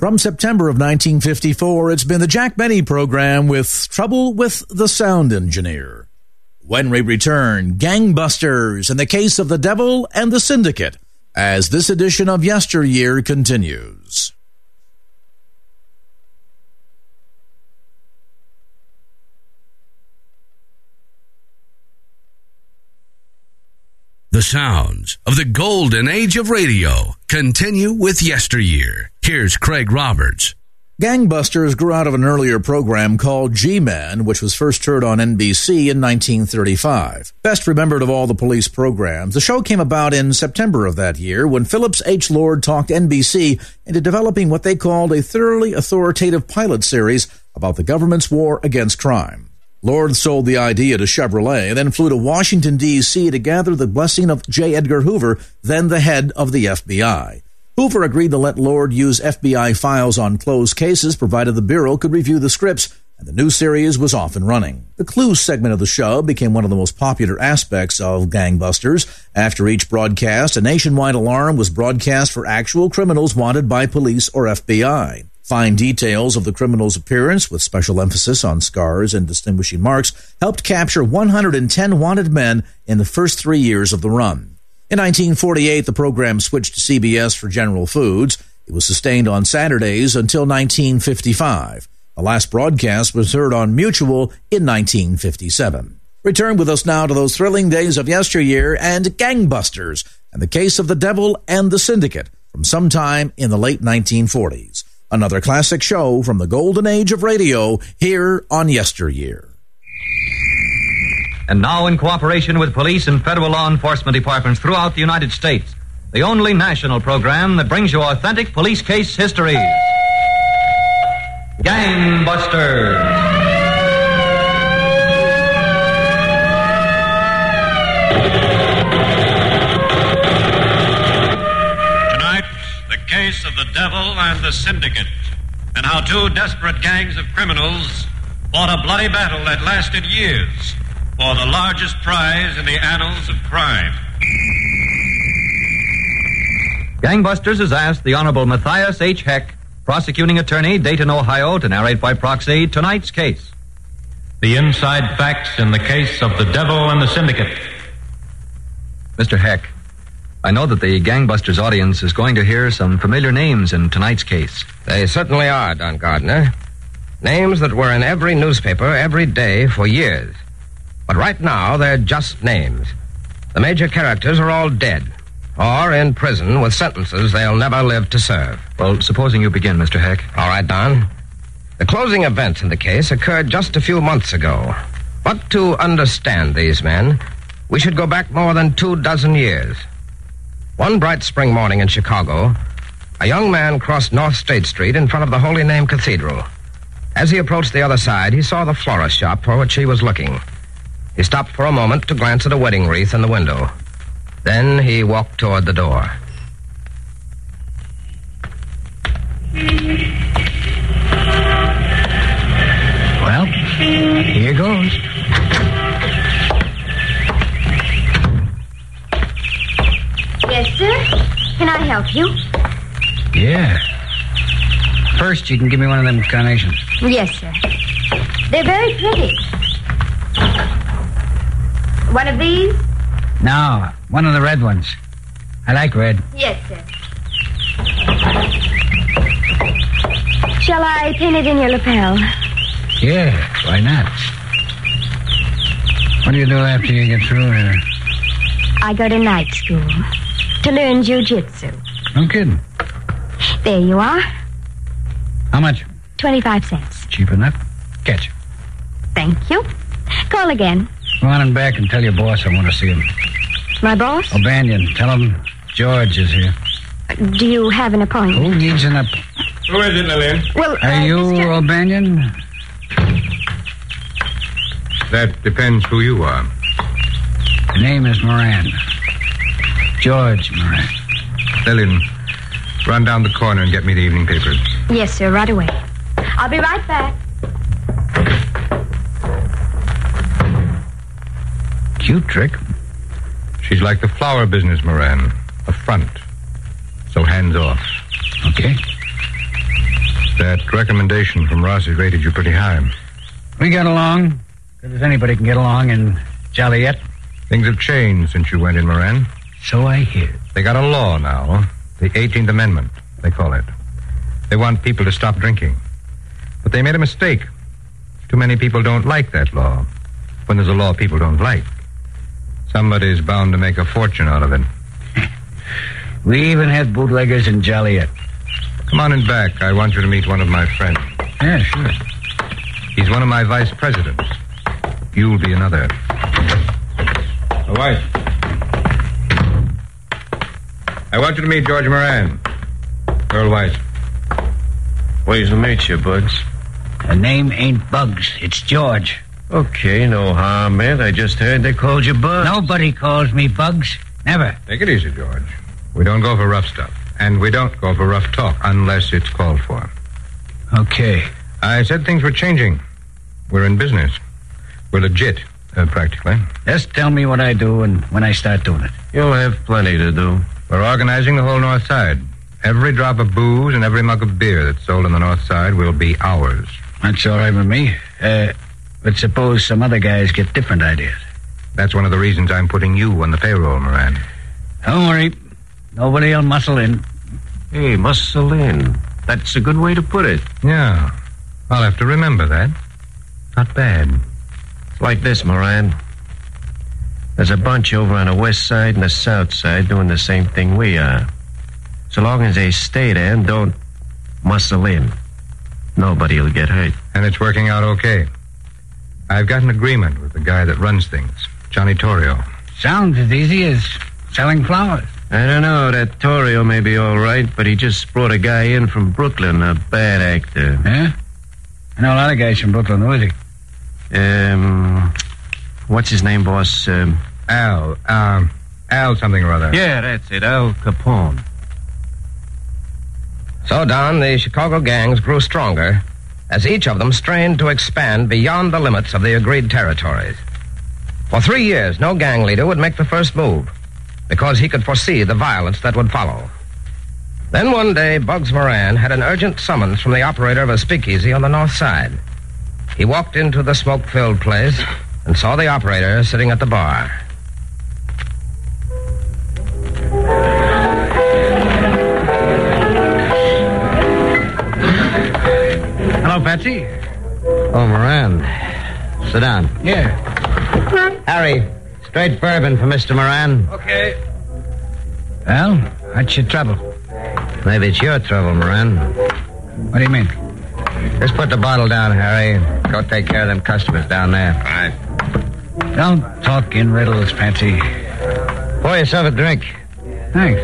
From September of 1954, it's been the Jack Benny program with Trouble with the Sound Engineer. When we return, Gangbusters and the Case of the Devil and the Syndicate, as this edition of Yesteryear continues. The sounds of the golden age of radio continue with Yesteryear. Here's Craig Roberts. Gangbusters grew out of an earlier program called G-Man, which was first heard on NBC in 1935. Best remembered of all the police programs, the show came about in September of that year when Phillips H. Lord talked NBC into developing what they called a thoroughly authoritative pilot series about the government's war against crime. Lord sold the idea to Chevrolet and then flew to Washington, D.C. to gather the blessing of J. Edgar Hoover, then the head of the FBI. Hoover agreed to let Lord use FBI files on closed cases provided the Bureau could review the scripts, and the new series was off and running. The Clues segment of the show became one of the most popular aspects of Gangbusters. After each broadcast, a nationwide alarm was broadcast for actual criminals wanted by police or FBI. Fine details of the criminal's appearance, with special emphasis on scars and distinguishing marks, helped capture 110 wanted men in the first 3 years of the run. In 1948, the program switched to CBS for General Foods. It was sustained on Saturdays until 1955. The last broadcast was heard on Mutual in 1957. Return with us now to those thrilling days of yesteryear and Gangbusters and the Case of the Devil and the Syndicate from sometime in the late 1940s. Another classic show from the golden age of radio here on Yesteryear. And now, in cooperation with police and federal law enforcement departments throughout the United States, the only national program that brings you authentic police case histories. Gangbusters. Tonight, the case of the devil and the syndicate, and how two desperate gangs of criminals fought a bloody battle that lasted years for the largest prize in the annals of crime. Gangbusters has asked the Honorable Matthias H. Heck, prosecuting attorney, Dayton, Ohio, to narrate by proxy tonight's case. The inside facts in the case of the devil and the syndicate. Mr. Heck, I know that the Gangbusters audience is going to hear some familiar names in tonight's case. They certainly are, Don Gardner. Names that were in every newspaper every day for years. But right now, they're just names. The major characters are all dead, or in prison with sentences they'll never live to serve. Well, supposing you begin, Mr. Heck. All right, Don. The closing events in the case occurred just a few months ago. But to understand these men, we should go back more than 24 years. One bright spring morning in Chicago, a young man crossed North State Street in front of the Holy Name Cathedral. As he approached the other side, he saw the florist shop for which he was looking. He stopped for a moment to glance at a wedding wreath in the window. Then he walked toward the door. Well, here goes. Yes, sir? Can I help you? Yeah. First, you can give me one of them carnations. Yes, sir. They're very pretty. One of these? No, one of the red ones. I like red. Yes, sir. Shall I pin it in your lapel? Yeah, why not? What do you do after you get through here? I go to night school to learn jiu-jitsu. No kidding. There you are. How much? 25 cents. Cheap enough. Catch it. Thank you. Call again. Go on and back and tell your boss I want to see him. My boss? O'Banion. Tell him George is here. Do you have an appointment? Who needs an Who is it, Lillian? Well, Are you Mr. O'Banion? That depends who you are. The name is Moran. George Moran. Lillian, run down the corner and get me the evening papers. Yes, sir, right away. I'll be right back. Cute trick. She's like the flower business, Moran. A front. So hands off. Okay. That recommendation from Rossi rated you pretty high. We got along. Good as anybody can get along in Joliet. Things have changed since you went in, Moran. So I hear. They got a law now. The 18th Amendment, they call it. They want people to stop drinking. But they made a mistake. Too many people don't like that law. When there's a law people don't like, somebody's bound to make a fortune out of it. We even had bootleggers in Joliet. Come on in back. I want you to meet one of my friends. Yeah, sure. He's one of my vice presidents. You'll be another. All right. I want you to meet George Moran. Earl White. Pleased to meet you, Bugs. The name ain't Bugs. It's George. Okay, no harm meant. I just heard they called you Bugs. Nobody calls me Bugs. Never. Take it easy, George. We don't go for rough stuff. And we don't go for rough talk unless it's called for. Okay. I said things were changing. We're in business. We're legit, practically. Just tell me what I do and when I start doing it. You'll have plenty to do. We're organizing the whole North Side. Every drop of booze and every mug of beer that's sold on the North Side will be ours. That's all right with me. But suppose some other guys get different ideas. That's one of the reasons I'm putting you on the payroll, Moran. Don't worry. Nobody will muscle in. Hey, muscle in. That's a good way to put it. Yeah. I'll have to remember that. Not bad. It's like this, Moran. There's a bunch over on the west side and the south side doing the same thing we are. So long as they stay there and don't muscle in, nobody will get hurt. And it's working out okay. I've got an agreement with the guy that runs things, Johnny Torrio. Sounds as easy as selling flowers. I don't know. That Torrio may be all right, but he just brought a guy in from Brooklyn, a bad actor. Yeah? I know a lot of guys from Brooklyn. Who is he? What's his name, boss? Al something or other. Yeah, that's it. Al Capone. So, Don, the Chicago gangs grew stronger as each of them strained to expand beyond the limits of the agreed territories. For 3 years, no gang leader would make the first move because he could foresee the violence that would follow. Then one day, Bugs Moran had an urgent summons from the operator of a speakeasy on the North Side. He walked into the smoke-filled place and saw the operator sitting at the bar. Hello, Patsy. Oh, Moran. Sit down. Yeah. Harry, straight bourbon for Mr. Moran. Okay. Well, what's your trouble? Maybe it's your trouble, Moran. What do you mean? Just put the bottle down, Harry, and go take care of them customers down there. All right. Don't talk in riddles, Patsy. Pour yourself a drink. Thanks.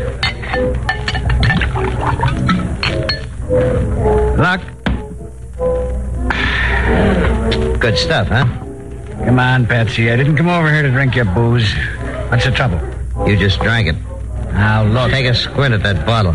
Luck. Good stuff, huh? Come on, Patsy. I didn't come over here to drink your booze. What's the trouble? You just drank it. Now, look. Take a squint at that bottle.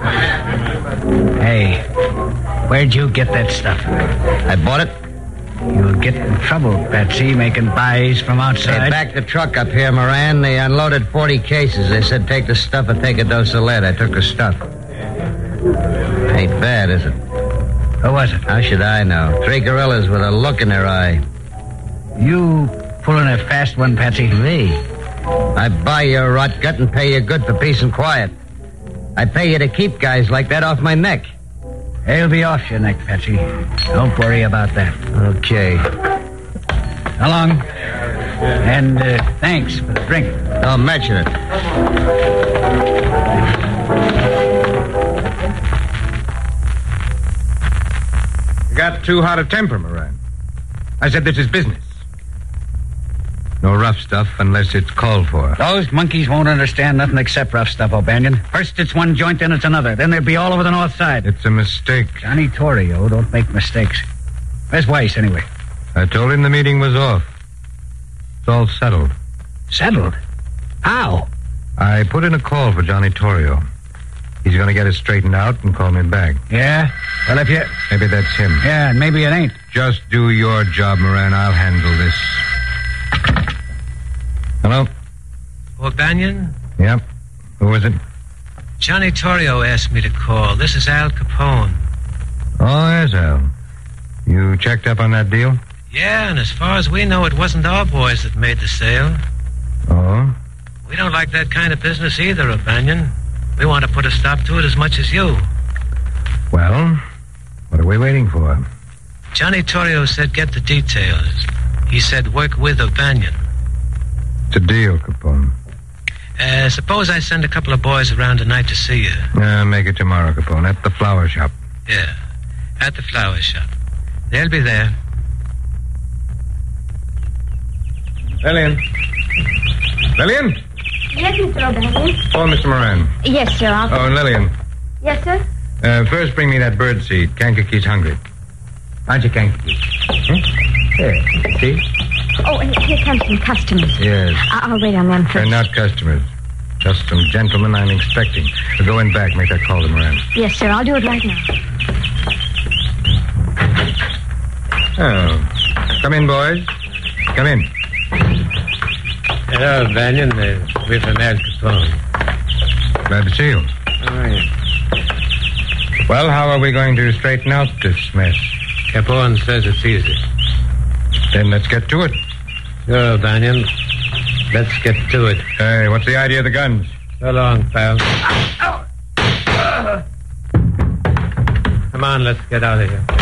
Hey, where'd you get that stuff? I bought it. You'll get in trouble, Patsy, making buys from outside. They backed the truck up here, Moran. They unloaded 40 cases. They said take the stuff or take a dose of lead. I took the stuff. Ain't bad, is it? Who was it? How should I know? 3 gorillas with a look in their eye. You pulling a fast one, Patsy? Me? I buy your rot gut and pay you good for peace and quiet. I pay you to keep guys like that off my neck. They'll be off your neck, Patsy. Don't worry about that. Okay. So long. And thanks for the drink. Don't mention it. You got too hot a temper, Moran. I said this is business. No rough stuff unless it's called for. Those monkeys won't understand nothing except rough stuff, O'Banion. First it's one joint, then it's another. Then they'll be all over the North Side. It's a mistake. Johnny Torrio don't make mistakes. Where's Weiss, anyway? I told him the meeting was off. It's all settled. Settled? How? I put in a call for Johnny Torrio. He's going to get it straightened out and call me back. Yeah? Well, if you... Maybe that's him. Yeah, and maybe it ain't. Just do your job, Moran. I'll handle this. Hello? O'Banion? Yep. Who is it? Johnny Torrio asked me to call. This is Al Capone. Oh, yes, Al. You checked up on that deal? Yeah, and as far as we know, it wasn't our boys that made the sale. Oh? We don't like that kind of business either, O'Banion. We want to put a stop to it as much as you. Well, what are we waiting for? Johnny Torrio said get the details. He said work with O'Banion. It's a deal, Capone. Suppose I send a couple of boys around tonight to see you. Make it tomorrow, Capone, at the flower shop. Yeah, at the flower shop. They'll be there. Lillian? Lillian? Yes, Mr. O'Banion. Oh, Mr. Moran. Yes, sir. Oh, and Lillian. Yes, sir? First bring me that bird seed. Kankakee's hungry. Aren't you, Kankakee? There. See? Oh, here comes some customers. Yes. I'll wait on them first. They're not customers. Just some gentlemen I'm expecting. So go in back, make that call to Moran. Yes, sir. I'll do it right now. Oh. Come in, boys. Come in. Hello, O'Banion. We're from Al Capone. Glad to see you. How are you? Well, how are we going to straighten out this mess? Capone says it's easy. Then let's get to it. Sure, O'Banion. Let's get to it. Hey, what's the idea of the guns? So long, pal. Come on, let's get out of here.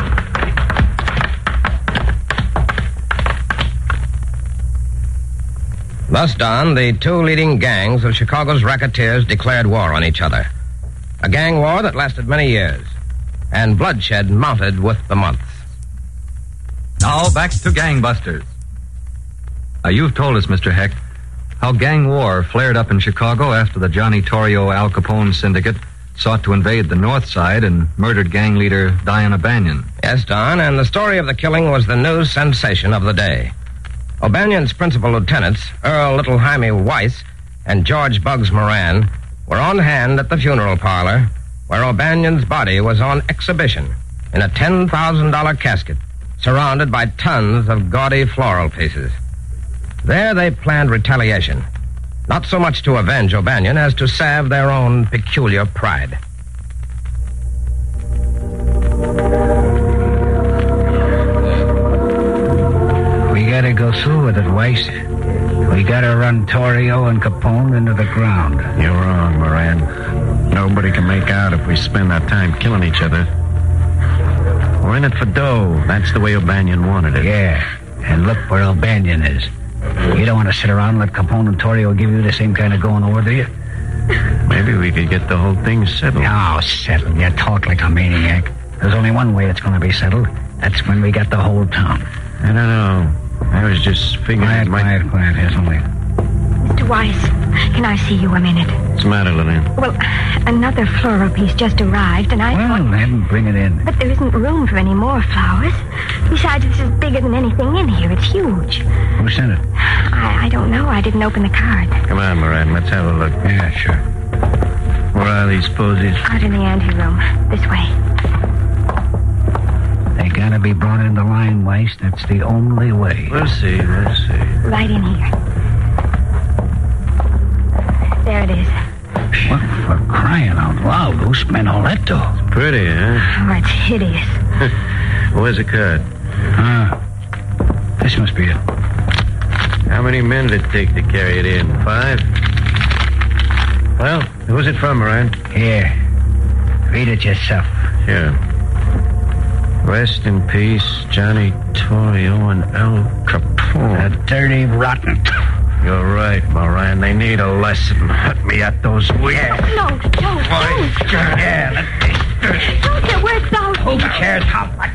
Thus done, the two leading gangs of Chicago's racketeers declared war on each other. A gang war that lasted many years, and bloodshed mounted with the months. Now back to Gangbusters. You've told us, Mr. Heck, how gang war flared up in Chicago after the Johnny Torrio Al Capone syndicate sought to invade the North Side and murdered gang leader Dion O'Banion. Yes, Don, and the story of the killing was the news sensation of the day. O'Banion's principal lieutenants, Earl Little Jaime Weiss and George Bugs Moran, were on hand at the funeral parlor where O'Banion's body was on exhibition in a $10,000 casket surrounded by tons of gaudy floral pieces. There they planned retaliation, not so much to avenge O'Banion as to salve their own peculiar pride. We gotta go through with it, Weiss. We gotta run Torrio and Capone into the ground. You're wrong, Moran. Nobody can make out if we spend our time killing each other. We're in it for dough. That's the way O'Banion wanted it. Yeah, and look where O'Banion is. You don't want to sit around and let Capone and Torrio give you the same kind of going over, do you? Maybe we could get the whole thing settled. Oh, settled. You talk like a maniac. There's only one way it's going to be settled. That's when we got the whole town. I don't know. I was just figuring... Quiet. Here's only... Mr. Weiss, can I see you a minute? What's the matter, Lillian? Well, another floral piece just arrived, and I thought... Well, have them bring it in. But there isn't room for any more flowers. Besides, this is bigger than anything in here. It's huge. Who sent it? I don't know. I didn't open the card. Come on, Moran. Let's have a look. Yeah, sure. Where are these posies? Out in the anteroom. This way. They gotta be brought into line, Weiss. That's the only way. We'll see. Right in here. There it is. What for crying out loud? Who spent all that dough? It's pretty, huh? Oh, it's hideous. Where's the card? This must be it. How many men did it take to carry it in? 5? Well, who's it from, Moran? Here. Read it yourself. Sure. Rest in peace, Johnny Torrio and Al Capone. A dirty, rotten... You're right, Moran. They need a lesson. Put me at those wheels. No, don't. Yeah, Don't get worked out. Who cares how much...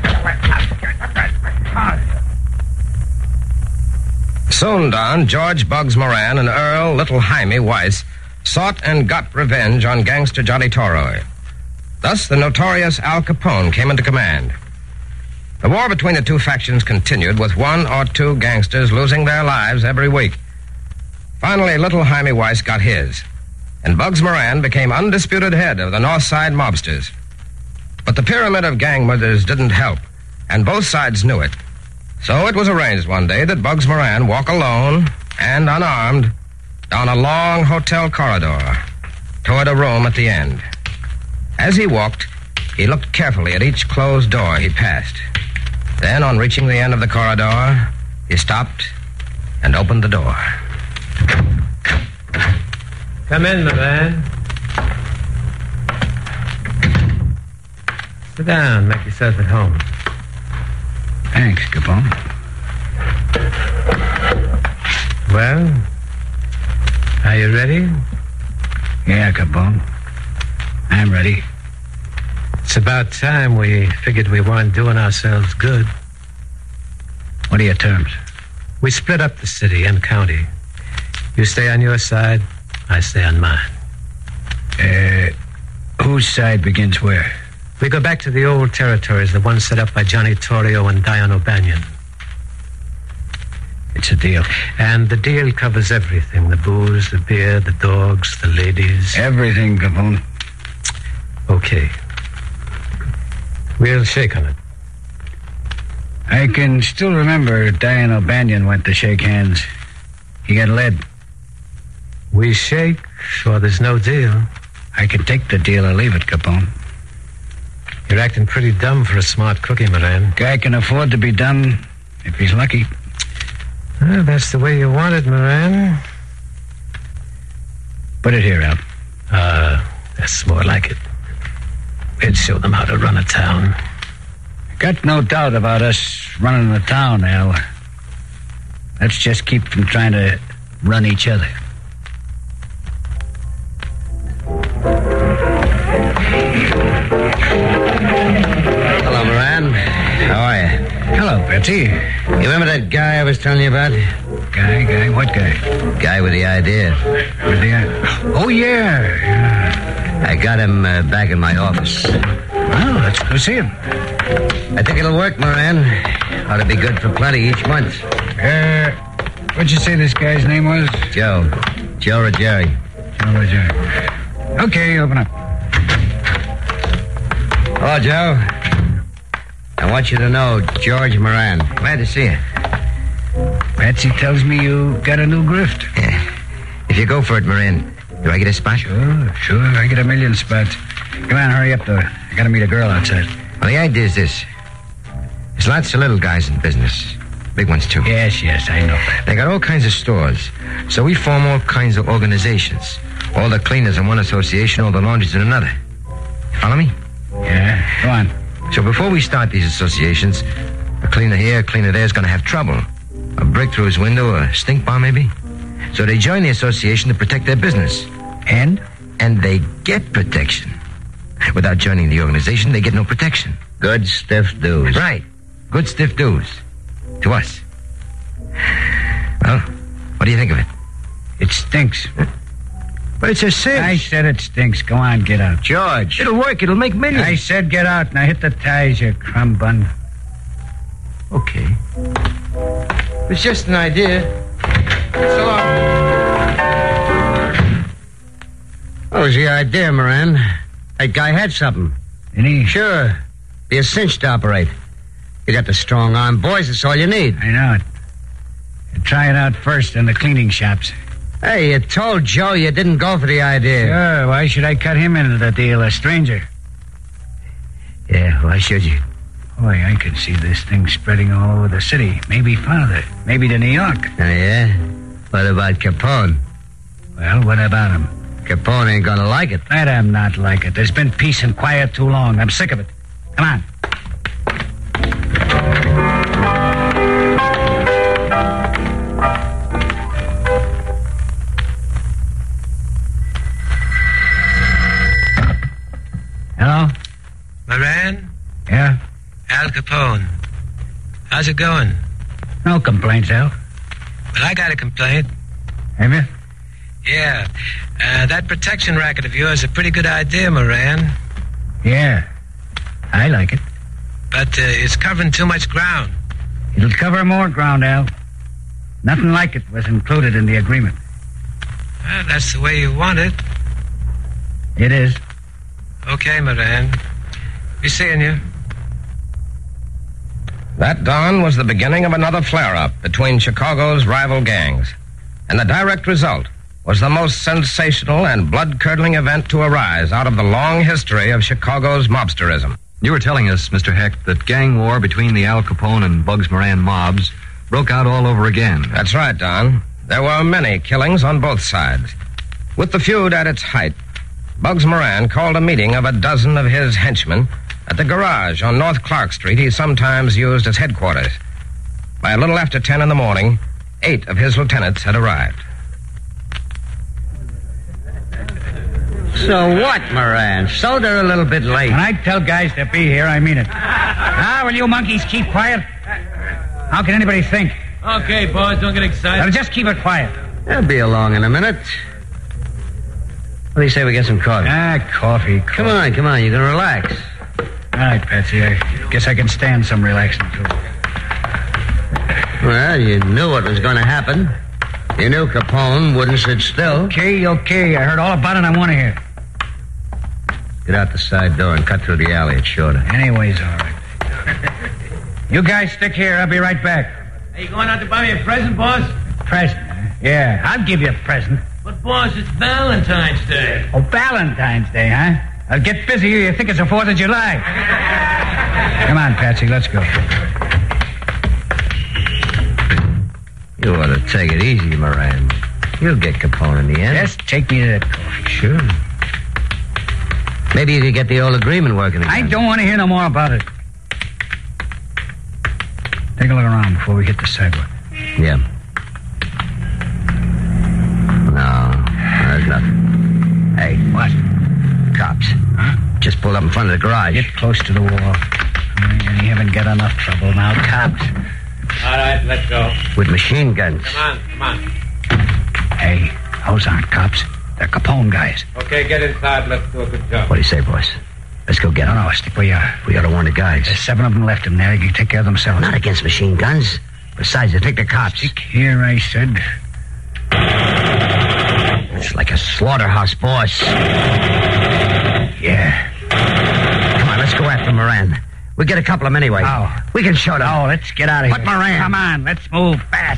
Soon, Don, George Bugs Moran and Earl Little Jaime Weiss sought and got revenge on gangster Johnny Torrio. Thus, the notorious Al Capone came into command. The war between the two factions continued, with 1 or 2 gangsters losing their lives every week. Finally, Little Jaime Weiss got his, and Bugs Moran became undisputed head of the North Side mobsters. But the pyramid of gang murders didn't help, and both sides knew it. So it was arranged one day that Bugs Moran walk alone and unarmed down a long hotel corridor toward a room at the end. As he walked, He looked carefully at each closed door he passed. Then, on reaching the end of the corridor, he stopped and opened the door. Come in, Moran. Sit down. Make yourself at home. Thanks, Capone. Well, are you ready? Yeah, Capone. I'm ready. It's about time we figured we weren't doing ourselves good. What are your terms? We split up the city and county. You stay on your side, I stay on mine. Whose side begins where? We go back to the old territories, the ones set up by Johnny Torrio and Dion O'Banion. It's a deal. And the deal covers everything. The booze, the beer, the dogs, the ladies. Everything, Capone. Okay. We'll shake on it. I can still remember Dion O'Banion went to shake hands. He got led. We shake, or there's no deal. I can take the deal or leave it, Capone. You're acting pretty dumb for a smart cookie, Moran. Guy can afford to be dumb if he's lucky. Well, that's the way you want it, Moran. Put it here, Al. That's more like it. We'd show them how to run a town. Got no doubt about us running the town, Al. Let's just keep from trying to run each other. Hello, Moran. How are you? Hello, Betsy. You remember that guy I was telling you about? Guy? What guy? Guy with the idea. Oh, yeah. I got him back in my office. Well, let's go see him. I think it'll work, Moran. Ought to be good for plenty each month. What'd you say this guy's name was? Joe. Joe Ruggieri. Joe Ruggieri. Okay, open up. Hello, Joe. I want you to know George Moran. Glad to see you. Patsy tells me you got a new grift. Yeah. If you go for it, Moran, do I get a spot? Sure. I get a million spots. Come on, hurry up, though. I gotta meet a girl outside. Well, the idea is this. There's lots of little guys in business. Big ones, too. Yes, I know that. They got all kinds of stores. So we form all kinds of organizations. All the cleaners in one association, all the laundries in another. You follow me? Yeah, go on. So before we start these associations, a cleaner here, a cleaner there is going to have trouble. A brick through his window, a stink bomb maybe. So they join the association to protect their business. And? And they get protection. Without joining the organization, they get no protection. Good stiff dues. Right. Good stiff dues. To us. Well, what do you think of it? It stinks. But it's a cinch. I said it stinks. Go on, get out. George. It'll work. It'll make millions. I said get out. Now hit the ties, you crumb bun. Okay. It's just an idea. So long. What was the idea, Moran? That guy had something. Did he? Sure. Be a cinch to operate. You got the strong arm boys. That's all you need. I know it. Try it out first in the cleaning shops. Hey, you told Joe you didn't go for the idea. Sure. Why should I cut him into the deal? A stranger. Yeah, why should you? Boy, I could see this thing spreading all over the city. Maybe farther. Maybe to New York. Oh, yeah? What about Capone? Well, what about him? Capone ain't gonna like it. Let him not like it. There's been peace and quiet too long. I'm sick of it. Come on. Hello? Moran? Yeah? Al Capone. How's it going? No complaints, Al. Well, I got a complaint. Have you? Yeah. That protection racket of yours is a pretty good idea, Moran. Yeah. I like it. But it's covering too much ground. It'll cover more ground, Al. Nothing like it was included in the agreement. Well, that's the way you want it. It is. Okay, Moran. Be seeing you. That dawn was the beginning of another flare-up between Chicago's rival gangs. And the direct result was the most sensational and blood-curdling event to arise out of the long history of Chicago's mobsterism. You were telling us, Mr. Heck, that gang war between the Al Capone and Bugs Moran mobs broke out all over again. That's right, Don. There were many killings on both sides. With the feud at its height, Bugs Moran called a meeting of a dozen of his henchmen at the garage on North Clark Street he sometimes used as headquarters. By a little after 10 in the morning, 8 of his lieutenants had arrived. So what, Moran? So they're a little bit late. When I tell guys to be here, I mean it. Will you monkeys keep quiet? How can anybody think? Okay, boys, don't get excited. Now, just keep it quiet. They'll be along in a minute. What do you say we get some coffee? Coffee. Come on, you can relax. All right, Patsy, I guess I can stand some relaxing, too. Well, you knew what was going to happen. You knew Capone wouldn't sit still. Okay. I heard all about it. I want to hear. Get out the side door and cut through the alley. It's shorter. Anyways, all right. You guys stick here. I'll be right back. Are you going out to buy me a present, boss? Present? Yeah, I'll give you a present. But, boss, it's Valentine's Day. Oh, Valentine's Day, huh? I'll get busy. You think it's the 4th of July. Come on, Patsy, let's go. You ought to take it easy, Moran. You'll get Capone in the end. Just take me to that coffee. Sure. Maybe you could get the old agreement working again. I don't want to hear no more about it. Take a look around before we hit the sidewalk. Yeah. No, there's nothing. Hey. What? Cops. Huh? Just pulled up in front of the garage. Get close to the wall. You haven't got enough trouble now, cops. All right, let's go. With machine guns. Come on. Hey, those aren't cops. They're Capone guys. Okay, get inside. Let's do a good job. What do you say, boys? Let's go get them. No, stick where you are. We ought to warn the guys. There's 7 of them left in there. You can take care of themselves. Not against machine guns. Besides, they think they're cops. Stick here, I said. It's like a slaughterhouse, boss. Yeah. Come on, let's go after Moran. We'll get a couple of them anyway. Oh. We can show them. Oh, let's get out of here. But Moran. Come on, let's move fast.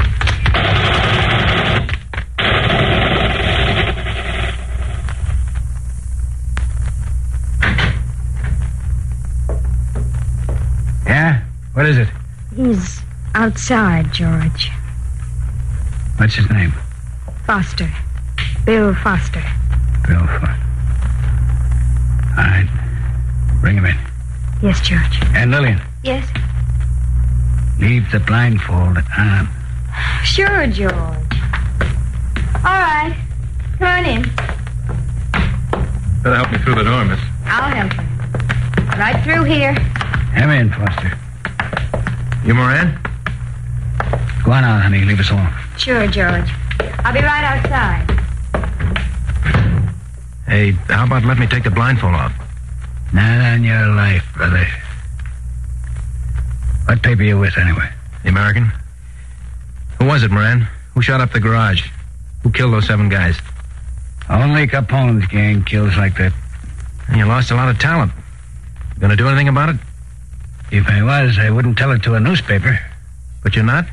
Yeah? What is it? He's outside, George. What's his name? Foster. Bill Foster. Bill Foster. All right. Bring him in. Yes, George. And Lillian, Yes? leave the blindfold on. Sure, George. All right. Come on in. Better help me through the door, miss. I'll help you. Right through here. Come in, Foster. You Moran? Go on out, honey. Leave us alone. Sure, George. I'll be right outside. Hey, how about let me take the blindfold off? Not on your life, brother. What paper you with, anyway? The American? Who was it, Moran? Who shot up the garage? Who killed those 7 guys? Only Capone's gang kills like that. And you lost a lot of talent. Gonna do anything about it? If I was, I wouldn't tell it to a newspaper. But you're not?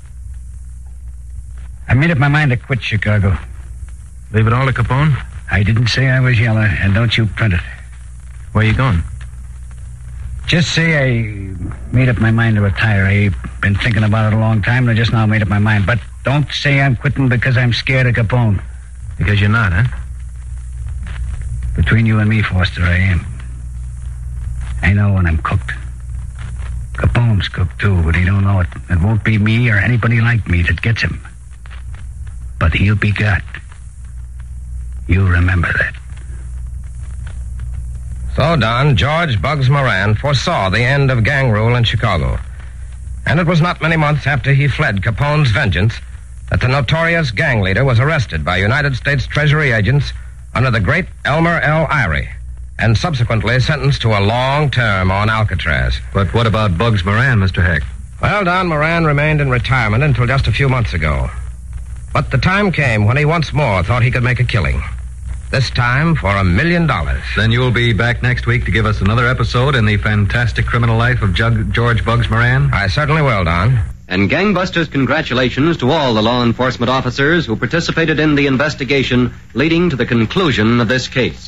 I made up my mind to quit Chicago. Leave it all to Capone? I didn't say I was yellow, and don't you print it. Where you going? Just say I made up my mind to retire. I've been thinking about it a long time, and I just now made up my mind. But don't say I'm quitting because I'm scared of Capone. Because you're not, huh? Between you and me, Foster, I am. I know when I'm cooked. Capone's cooked, too, but he don't know it. It won't be me or anybody like me that gets him. But he'll be got. You remember that. So, Don, George Bugs Moran foresaw the end of gang rule in Chicago. And it was not many months after he fled Capone's vengeance that the notorious gang leader was arrested by United States Treasury agents under the great Elmer L. Irie and subsequently sentenced to a long term on Alcatraz. But what about Bugs Moran, Mr. Heck? Well, Don, Moran remained in retirement until just a few months ago. But the time came when he once more thought he could make a killing. This time for $1 million. Then you'll be back next week to give us another episode in the fantastic criminal life of George Bugs Moran? I certainly will, Don. And Gangbusters congratulations to all the law enforcement officers who participated in the investigation leading to the conclusion of this case.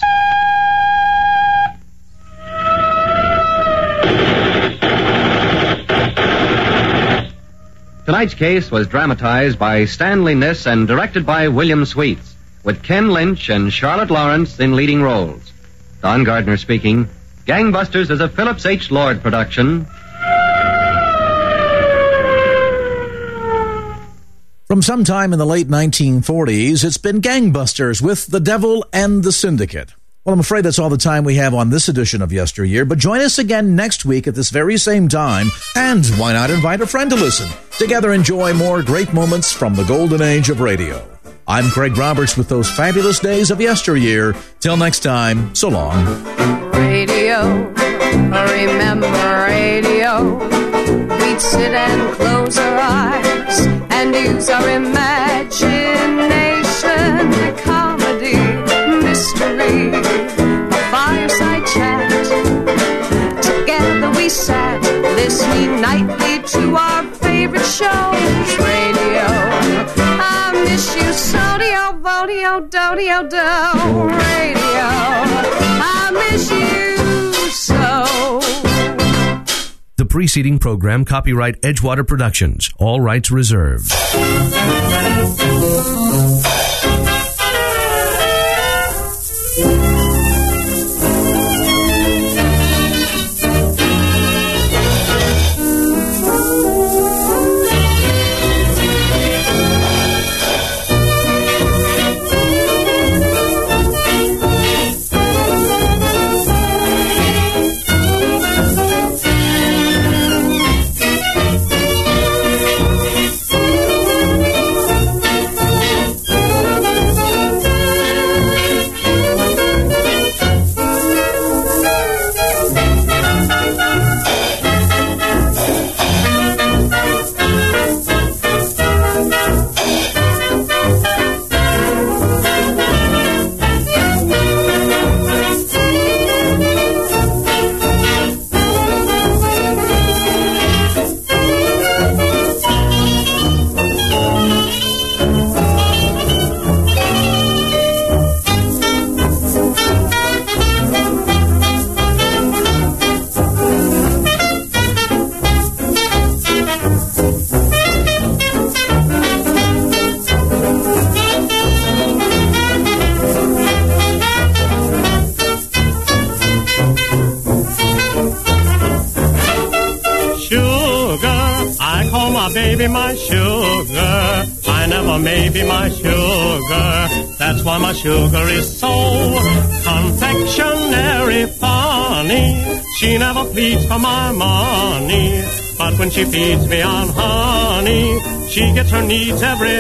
Tonight's case was dramatized by Stanley Niss and directed by William Sweets, with Ken Lynch and Charlotte Lawrence in leading roles. Don Gardner speaking. Gangbusters is a Phillips H. Lord production. From sometime in the late 1940s, it's been Gangbusters with The Devil and the Syndicate. Well, I'm afraid that's all the time we have on this edition of Yesteryear, but join us again next week at this very same time, and why not invite a friend to listen? Together enjoy more great moments from the golden age of radio. I'm Craig Roberts with those fabulous days of yesteryear. Till next time, so long. Radio, remember radio. We'd sit and close our eyes and use our imagination. Comedy, mystery, a fireside chat. Together we sat, listening nightly to our favorite shows. Radio, I miss you so, dio, vodio, do-dio, do. Radio, I miss you so. The preceding program, copyright Edgewater Productions. All rights reserved. Baby, my sugar, I never may be my sugar. That's why my sugar is so confectionery funny. She never pleads for my money, but when she feeds me on honey, she gets her needs every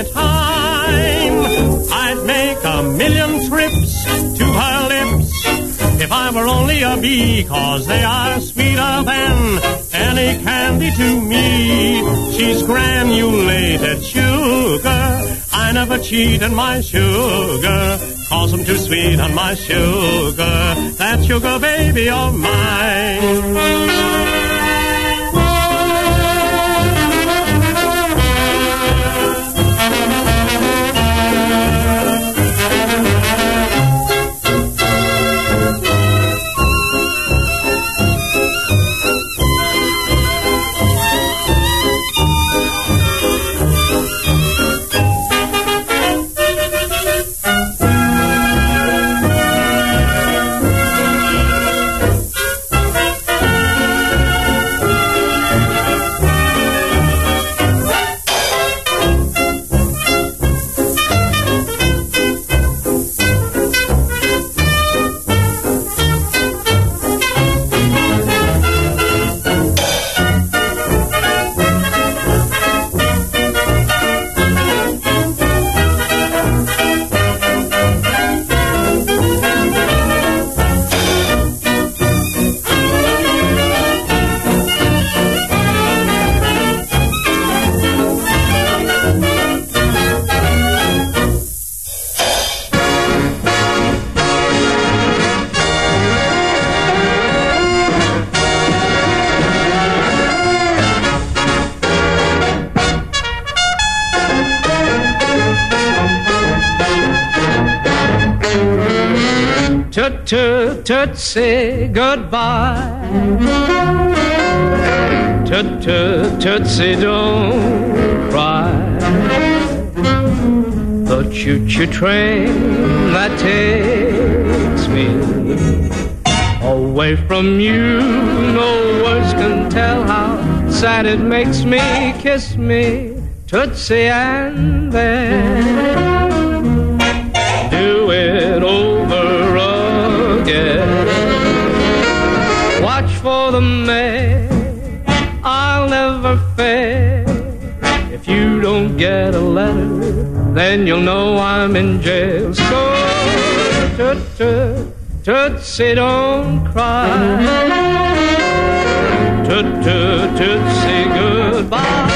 time. I'd make 1,000,000 trips to her lips if I were only a bee, 'cause they are sweeter than any candy to me. She's granulated sugar. I never cheat on my sugar, 'cause I'm too sweet on my sugar. That sugar baby of mine. Tootsie, goodbye. Tootsie, don't cry. The choo-choo train that takes me away from you, no words can tell how sad it makes me. Kiss me, Tootsie, and then do it over again. Watch for the mail, I'll never fail. If you don't get a letter, then you'll know I'm in jail. So, Tootsie, don't cry. Tootsie, goodbye.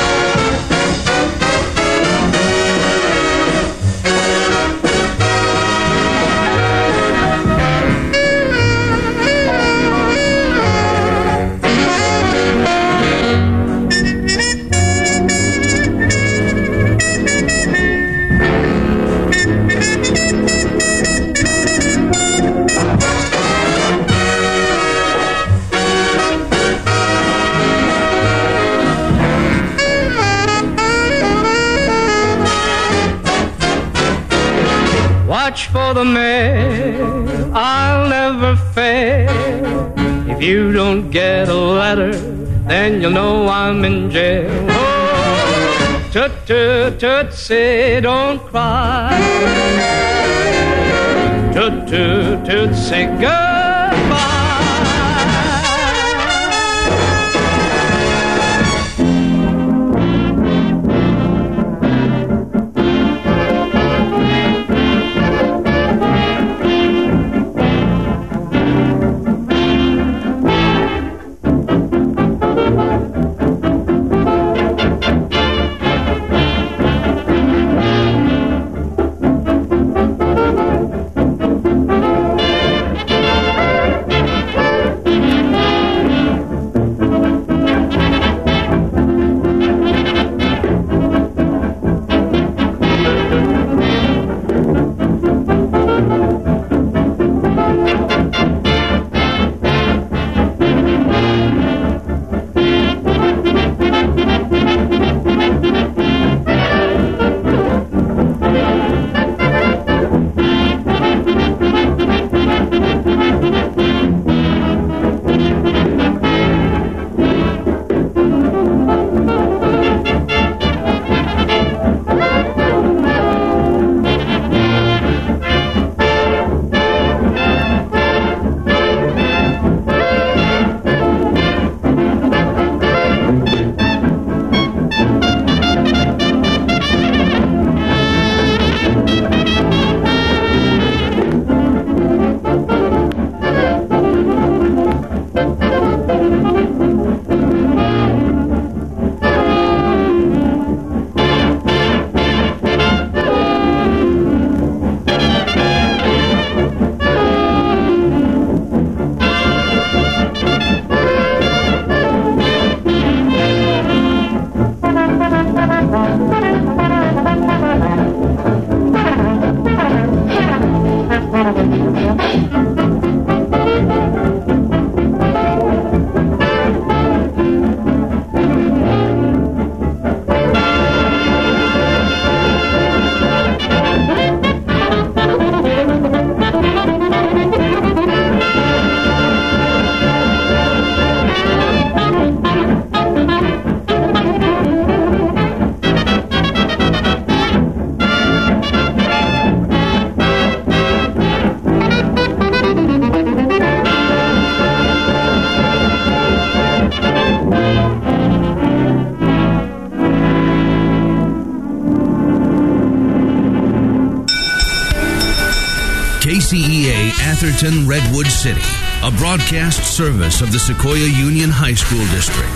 Watch for the mail, I'll never fail. If you don't get a letter, then you'll know I'm in jail. Oh, Tootsie, don't cry. Tootsie, goodbye. KCEA Atherton Redwood City, a broadcast service of the Sequoia Union High School District.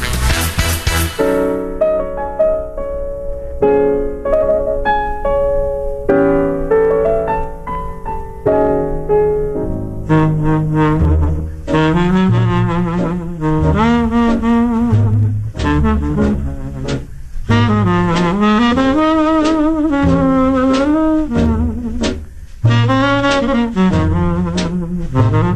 Mm-hmm.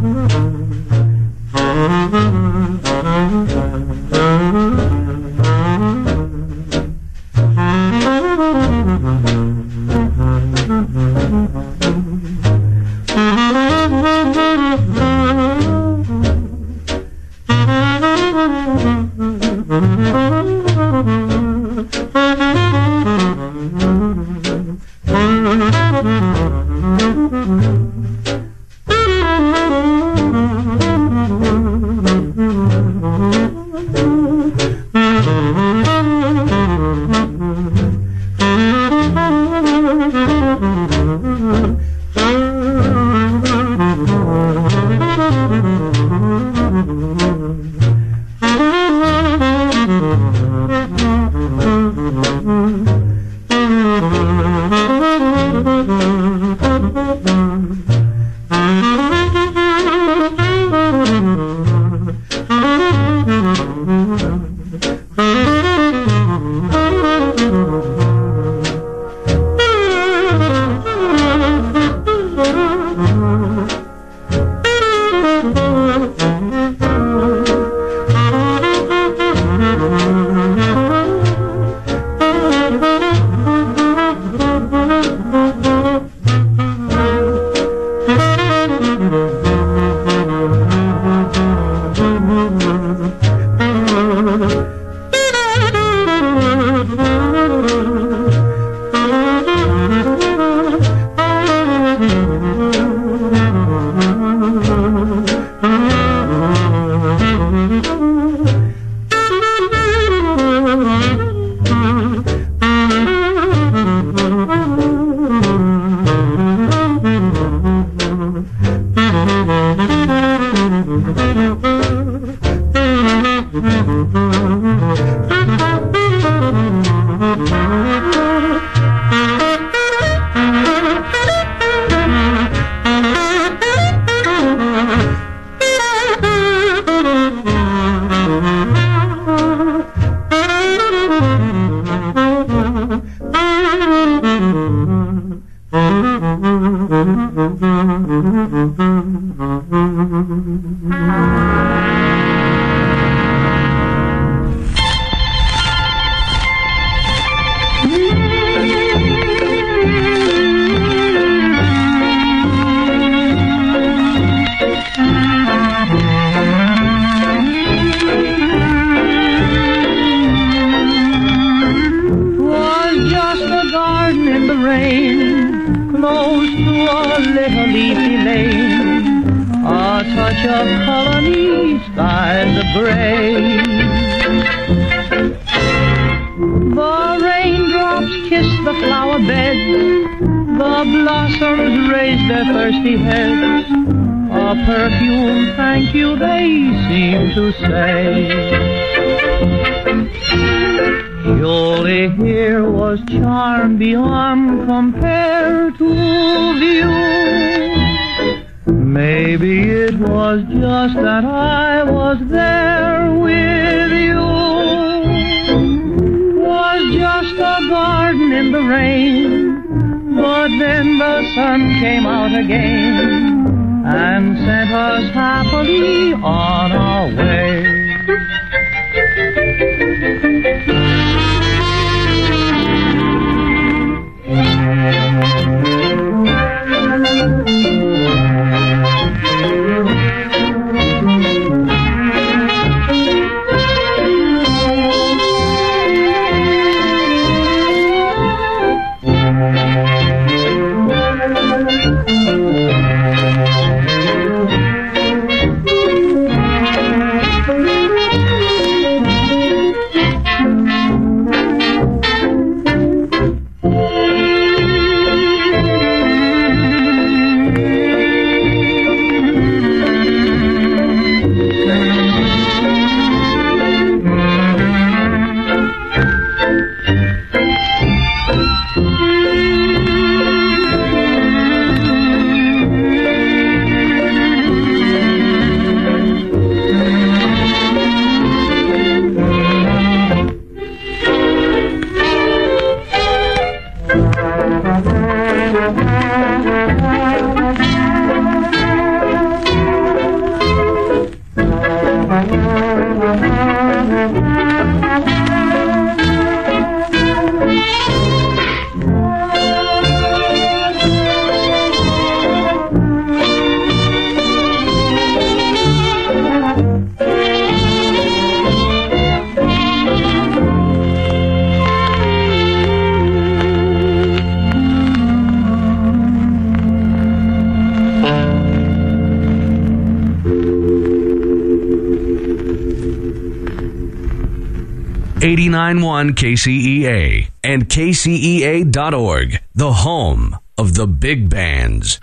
89.1 KCEA and KCEA.org, the home of the big bands.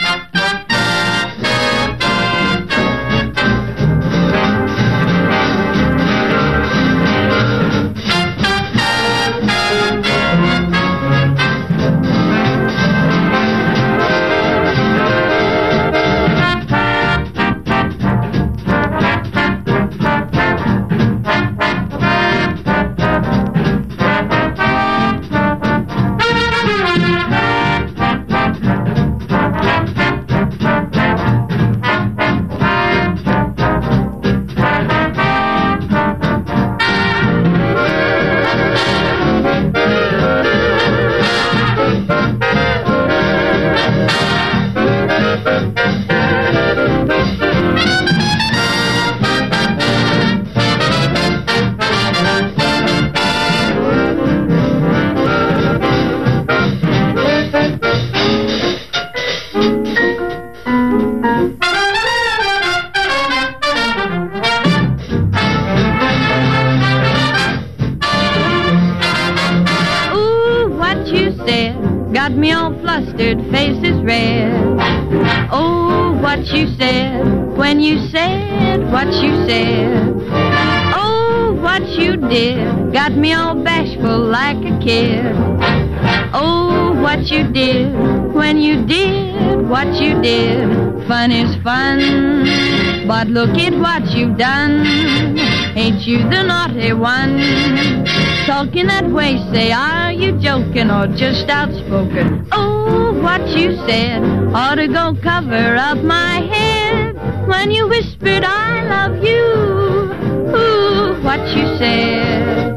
Got me all flustered, face is red. Oh, what you said when you said what you said. Oh, what you did got me all bashful like a kid. Oh, what you did when you did what you did. Fun is fun, but look at what you've done. Ain't you the naughty one? Talking that way, say, are you joking or just outspoken? Oh, what you said ought to go cover up my head when you whispered, I love you. Ooh, what you said.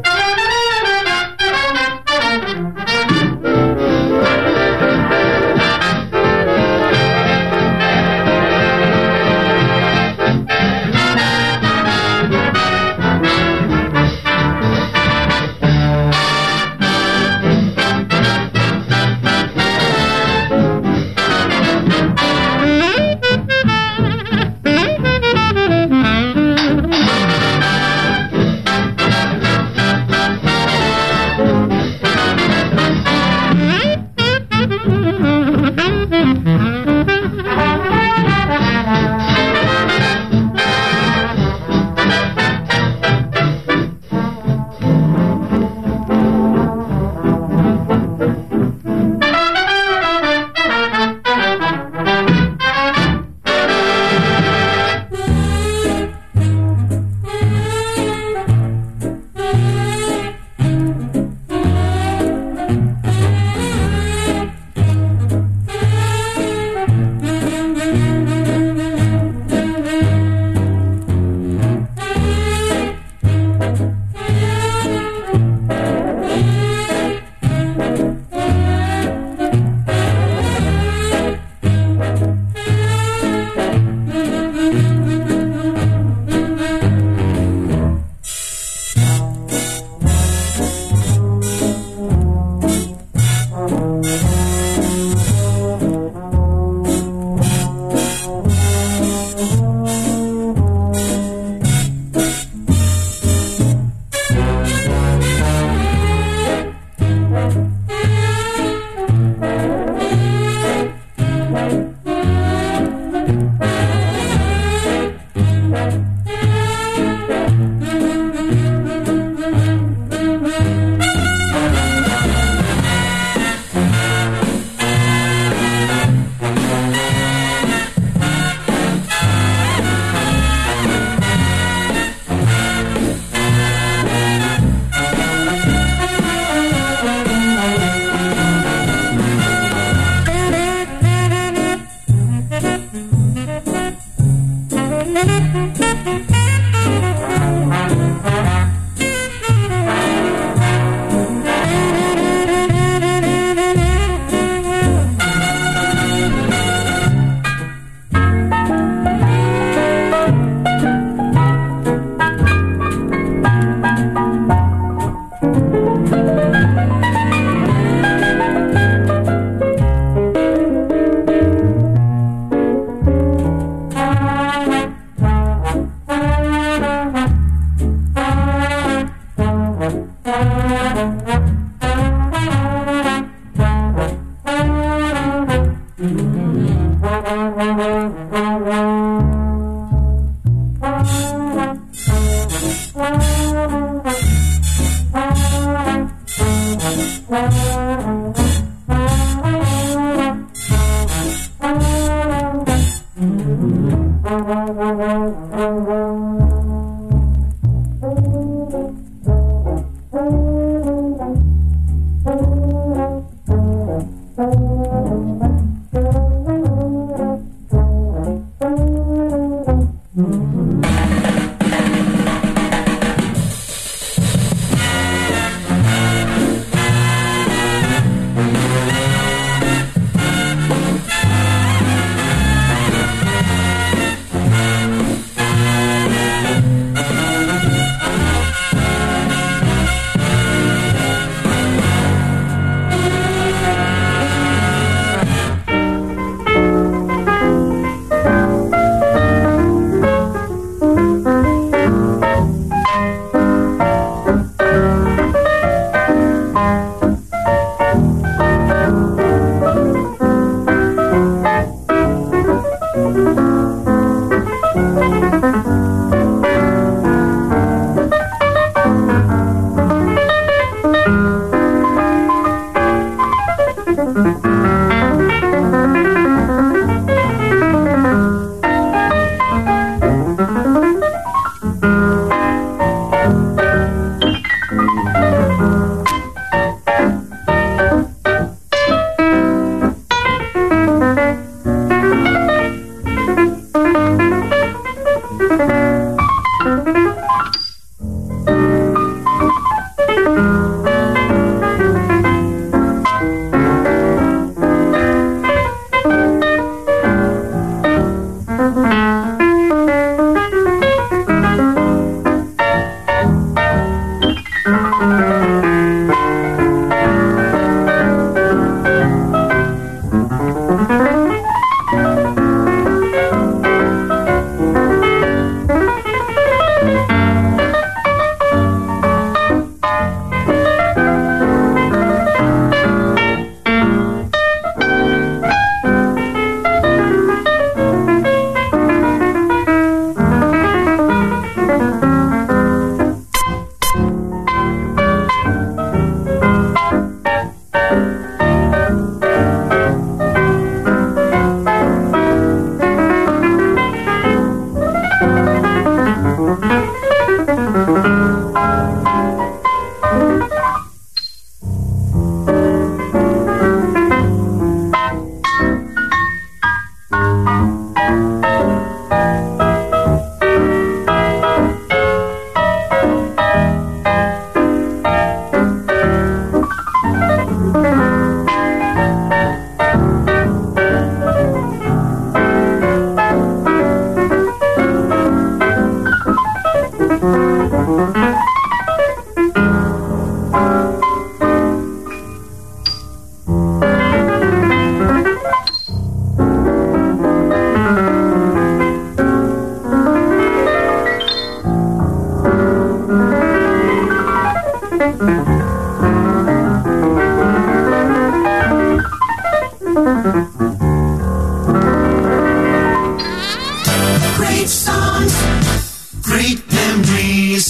Great songs, great memories.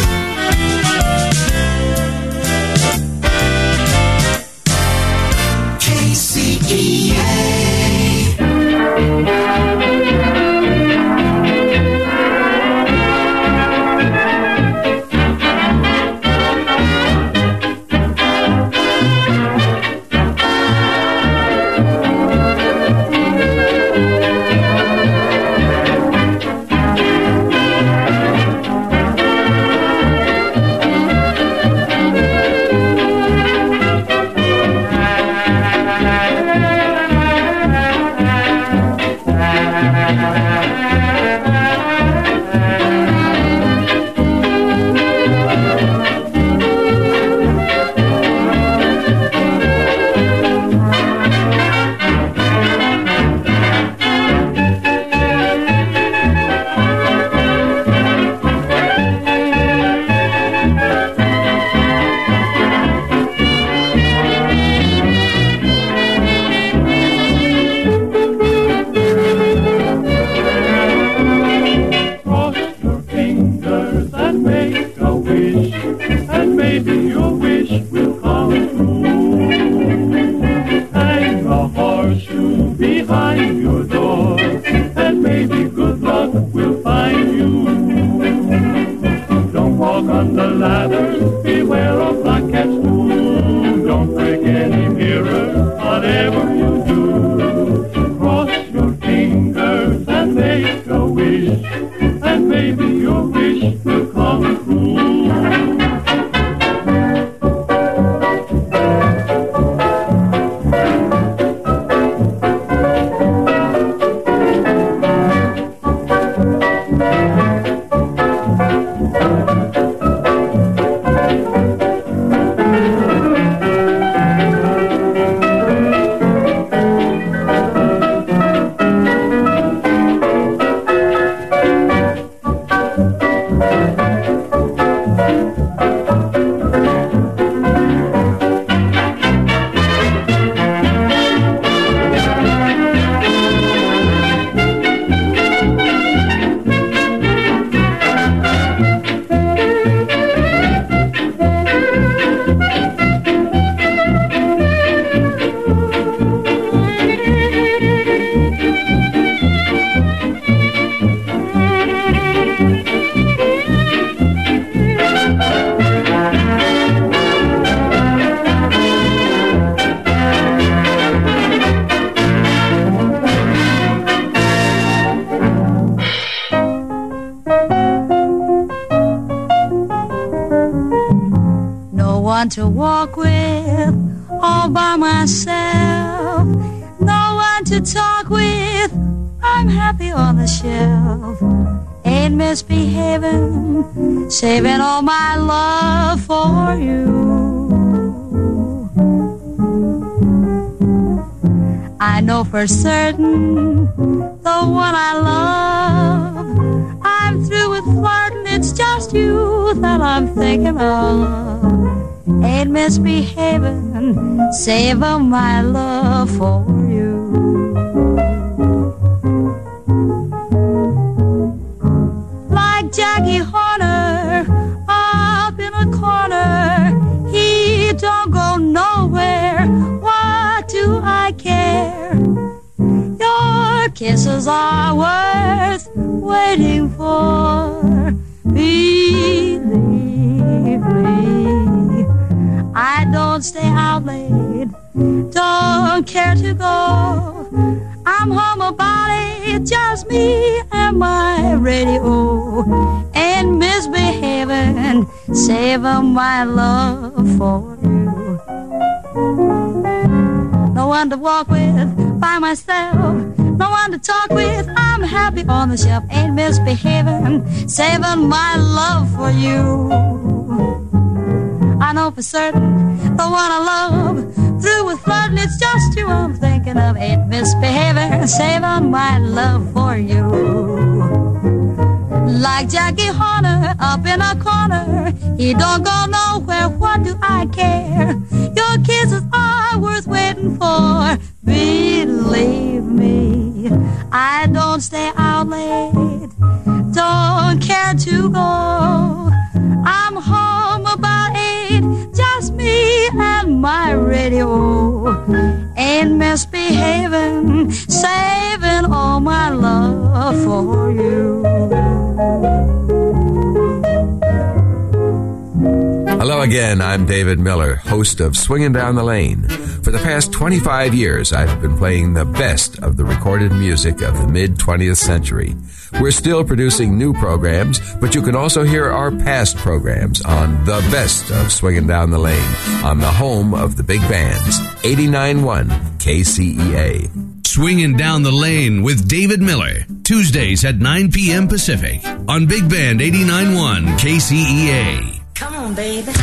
To walk with all by myself, no one to talk with, I'm happy on the shelf, ain't misbehaving, saving all my love for you. I know for certain the one I love, I'm through with flirting, it's just you that I'm thinking of. Ain't misbehaving, saving my love for you. Like Jackie Horner, up in a corner, he don't go nowhere, what do I care? Your kisses are worth waiting for, believe me. I don't stay out late, don't care to go. I'm home about it, just me and my radio. Ain't misbehaving, saving my love for you. No one to walk with by myself, no one to talk with. I'm happy on the shelf, ain't misbehaving, saving my love for you. I know for certain the one I love, through with flirting, it's just you I'm thinking of. Ain't misbehaving, saving my love for you. Like Jackie Horner up in a corner, he don't go nowhere, what do I care? Your kisses are worth waiting for, believe me. I don't stay out late, don't care to go. I'm home about 8, just me and my radio. Ain't misbehaving, saving all my love for you. Hello again, I'm David Miller, host of Swinging Down the Lane. For the past 25 years, I've been playing the best of the recorded music of the mid-20th century. We're still producing new programs, but you can also hear our past programs on the best of Swinging Down the Lane on the home of the big bands, 89.1 KCEA. Swinging Down the Lane with David Miller, Tuesdays at 9 p.m. Pacific on Big Band 89.1 KCEA. Come on, baby.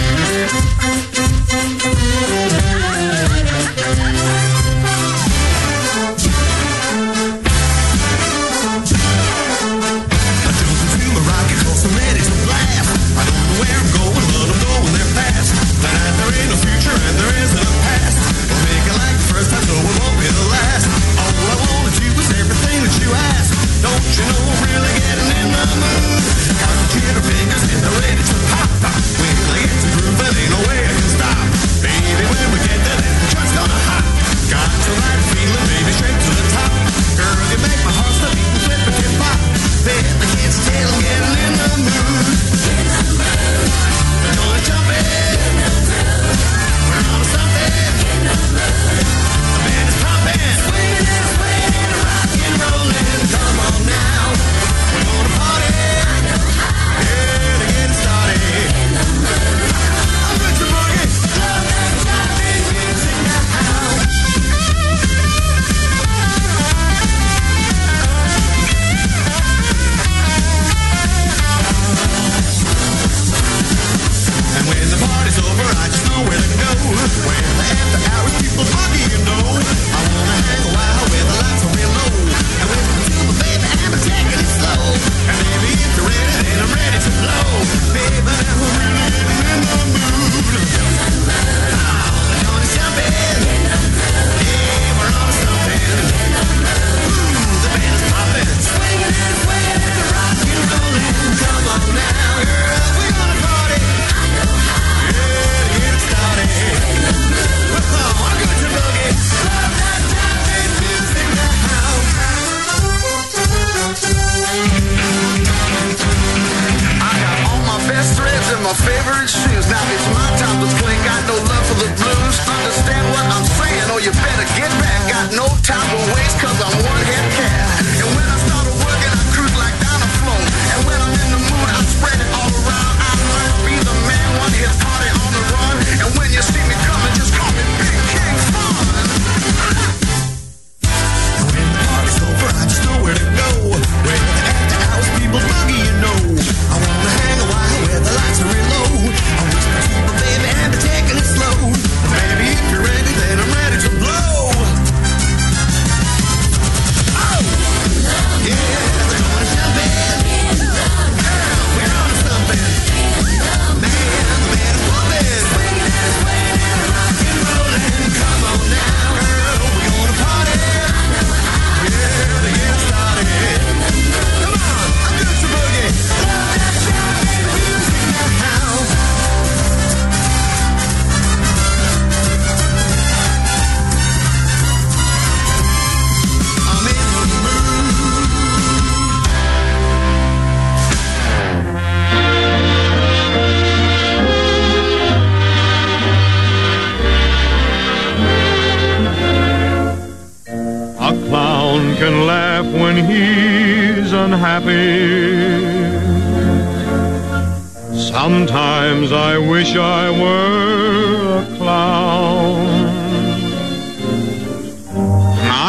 Sometimes I wish I were a clown. I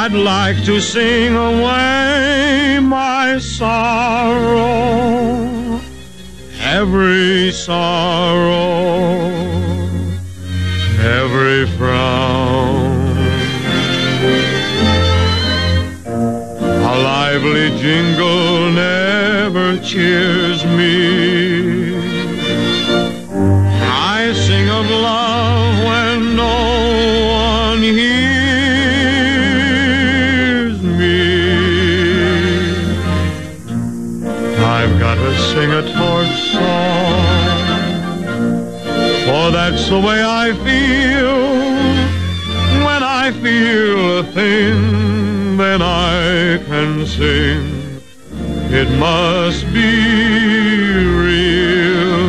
I'd like to sing away my sorrow, every sorrow, every frown. A lively jingle never cheers me. I sing of love when no one hears me. I've got to sing a torch song, for that's the way I feel. When I feel a thing, then I can sing. It must be real.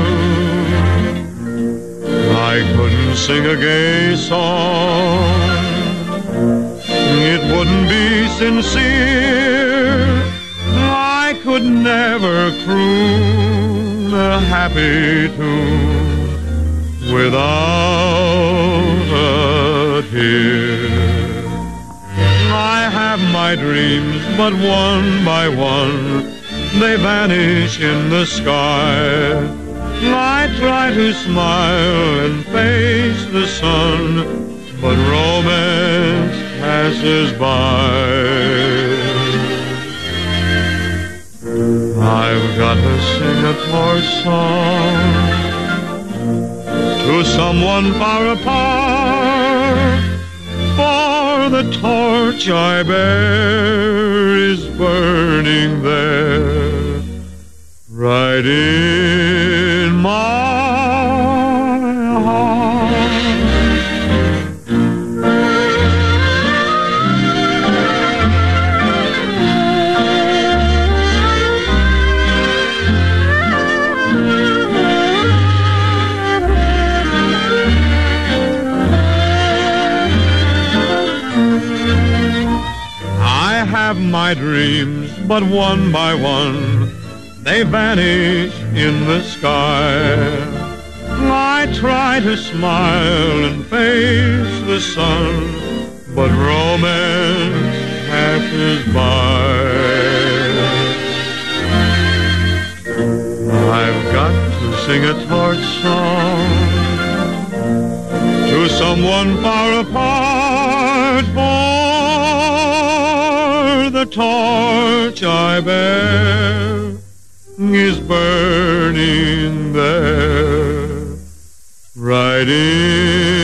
I couldn't sing a gay song. It wouldn't be sincere. I could never croon a happy tune without a tear. I have my dreams, but one by one they vanish in the sky. I try to smile and face the sun, but romance passes by. I've got to sing a torch song to someone far apart, for the torch I bear is burning there, right in my heart. I have my dreams, but one by one they vanish in the sky. I try to smile and face the sun, but romance passes by. I've got to sing a torch song to someone far apart, for the torch I bear is burning there, right in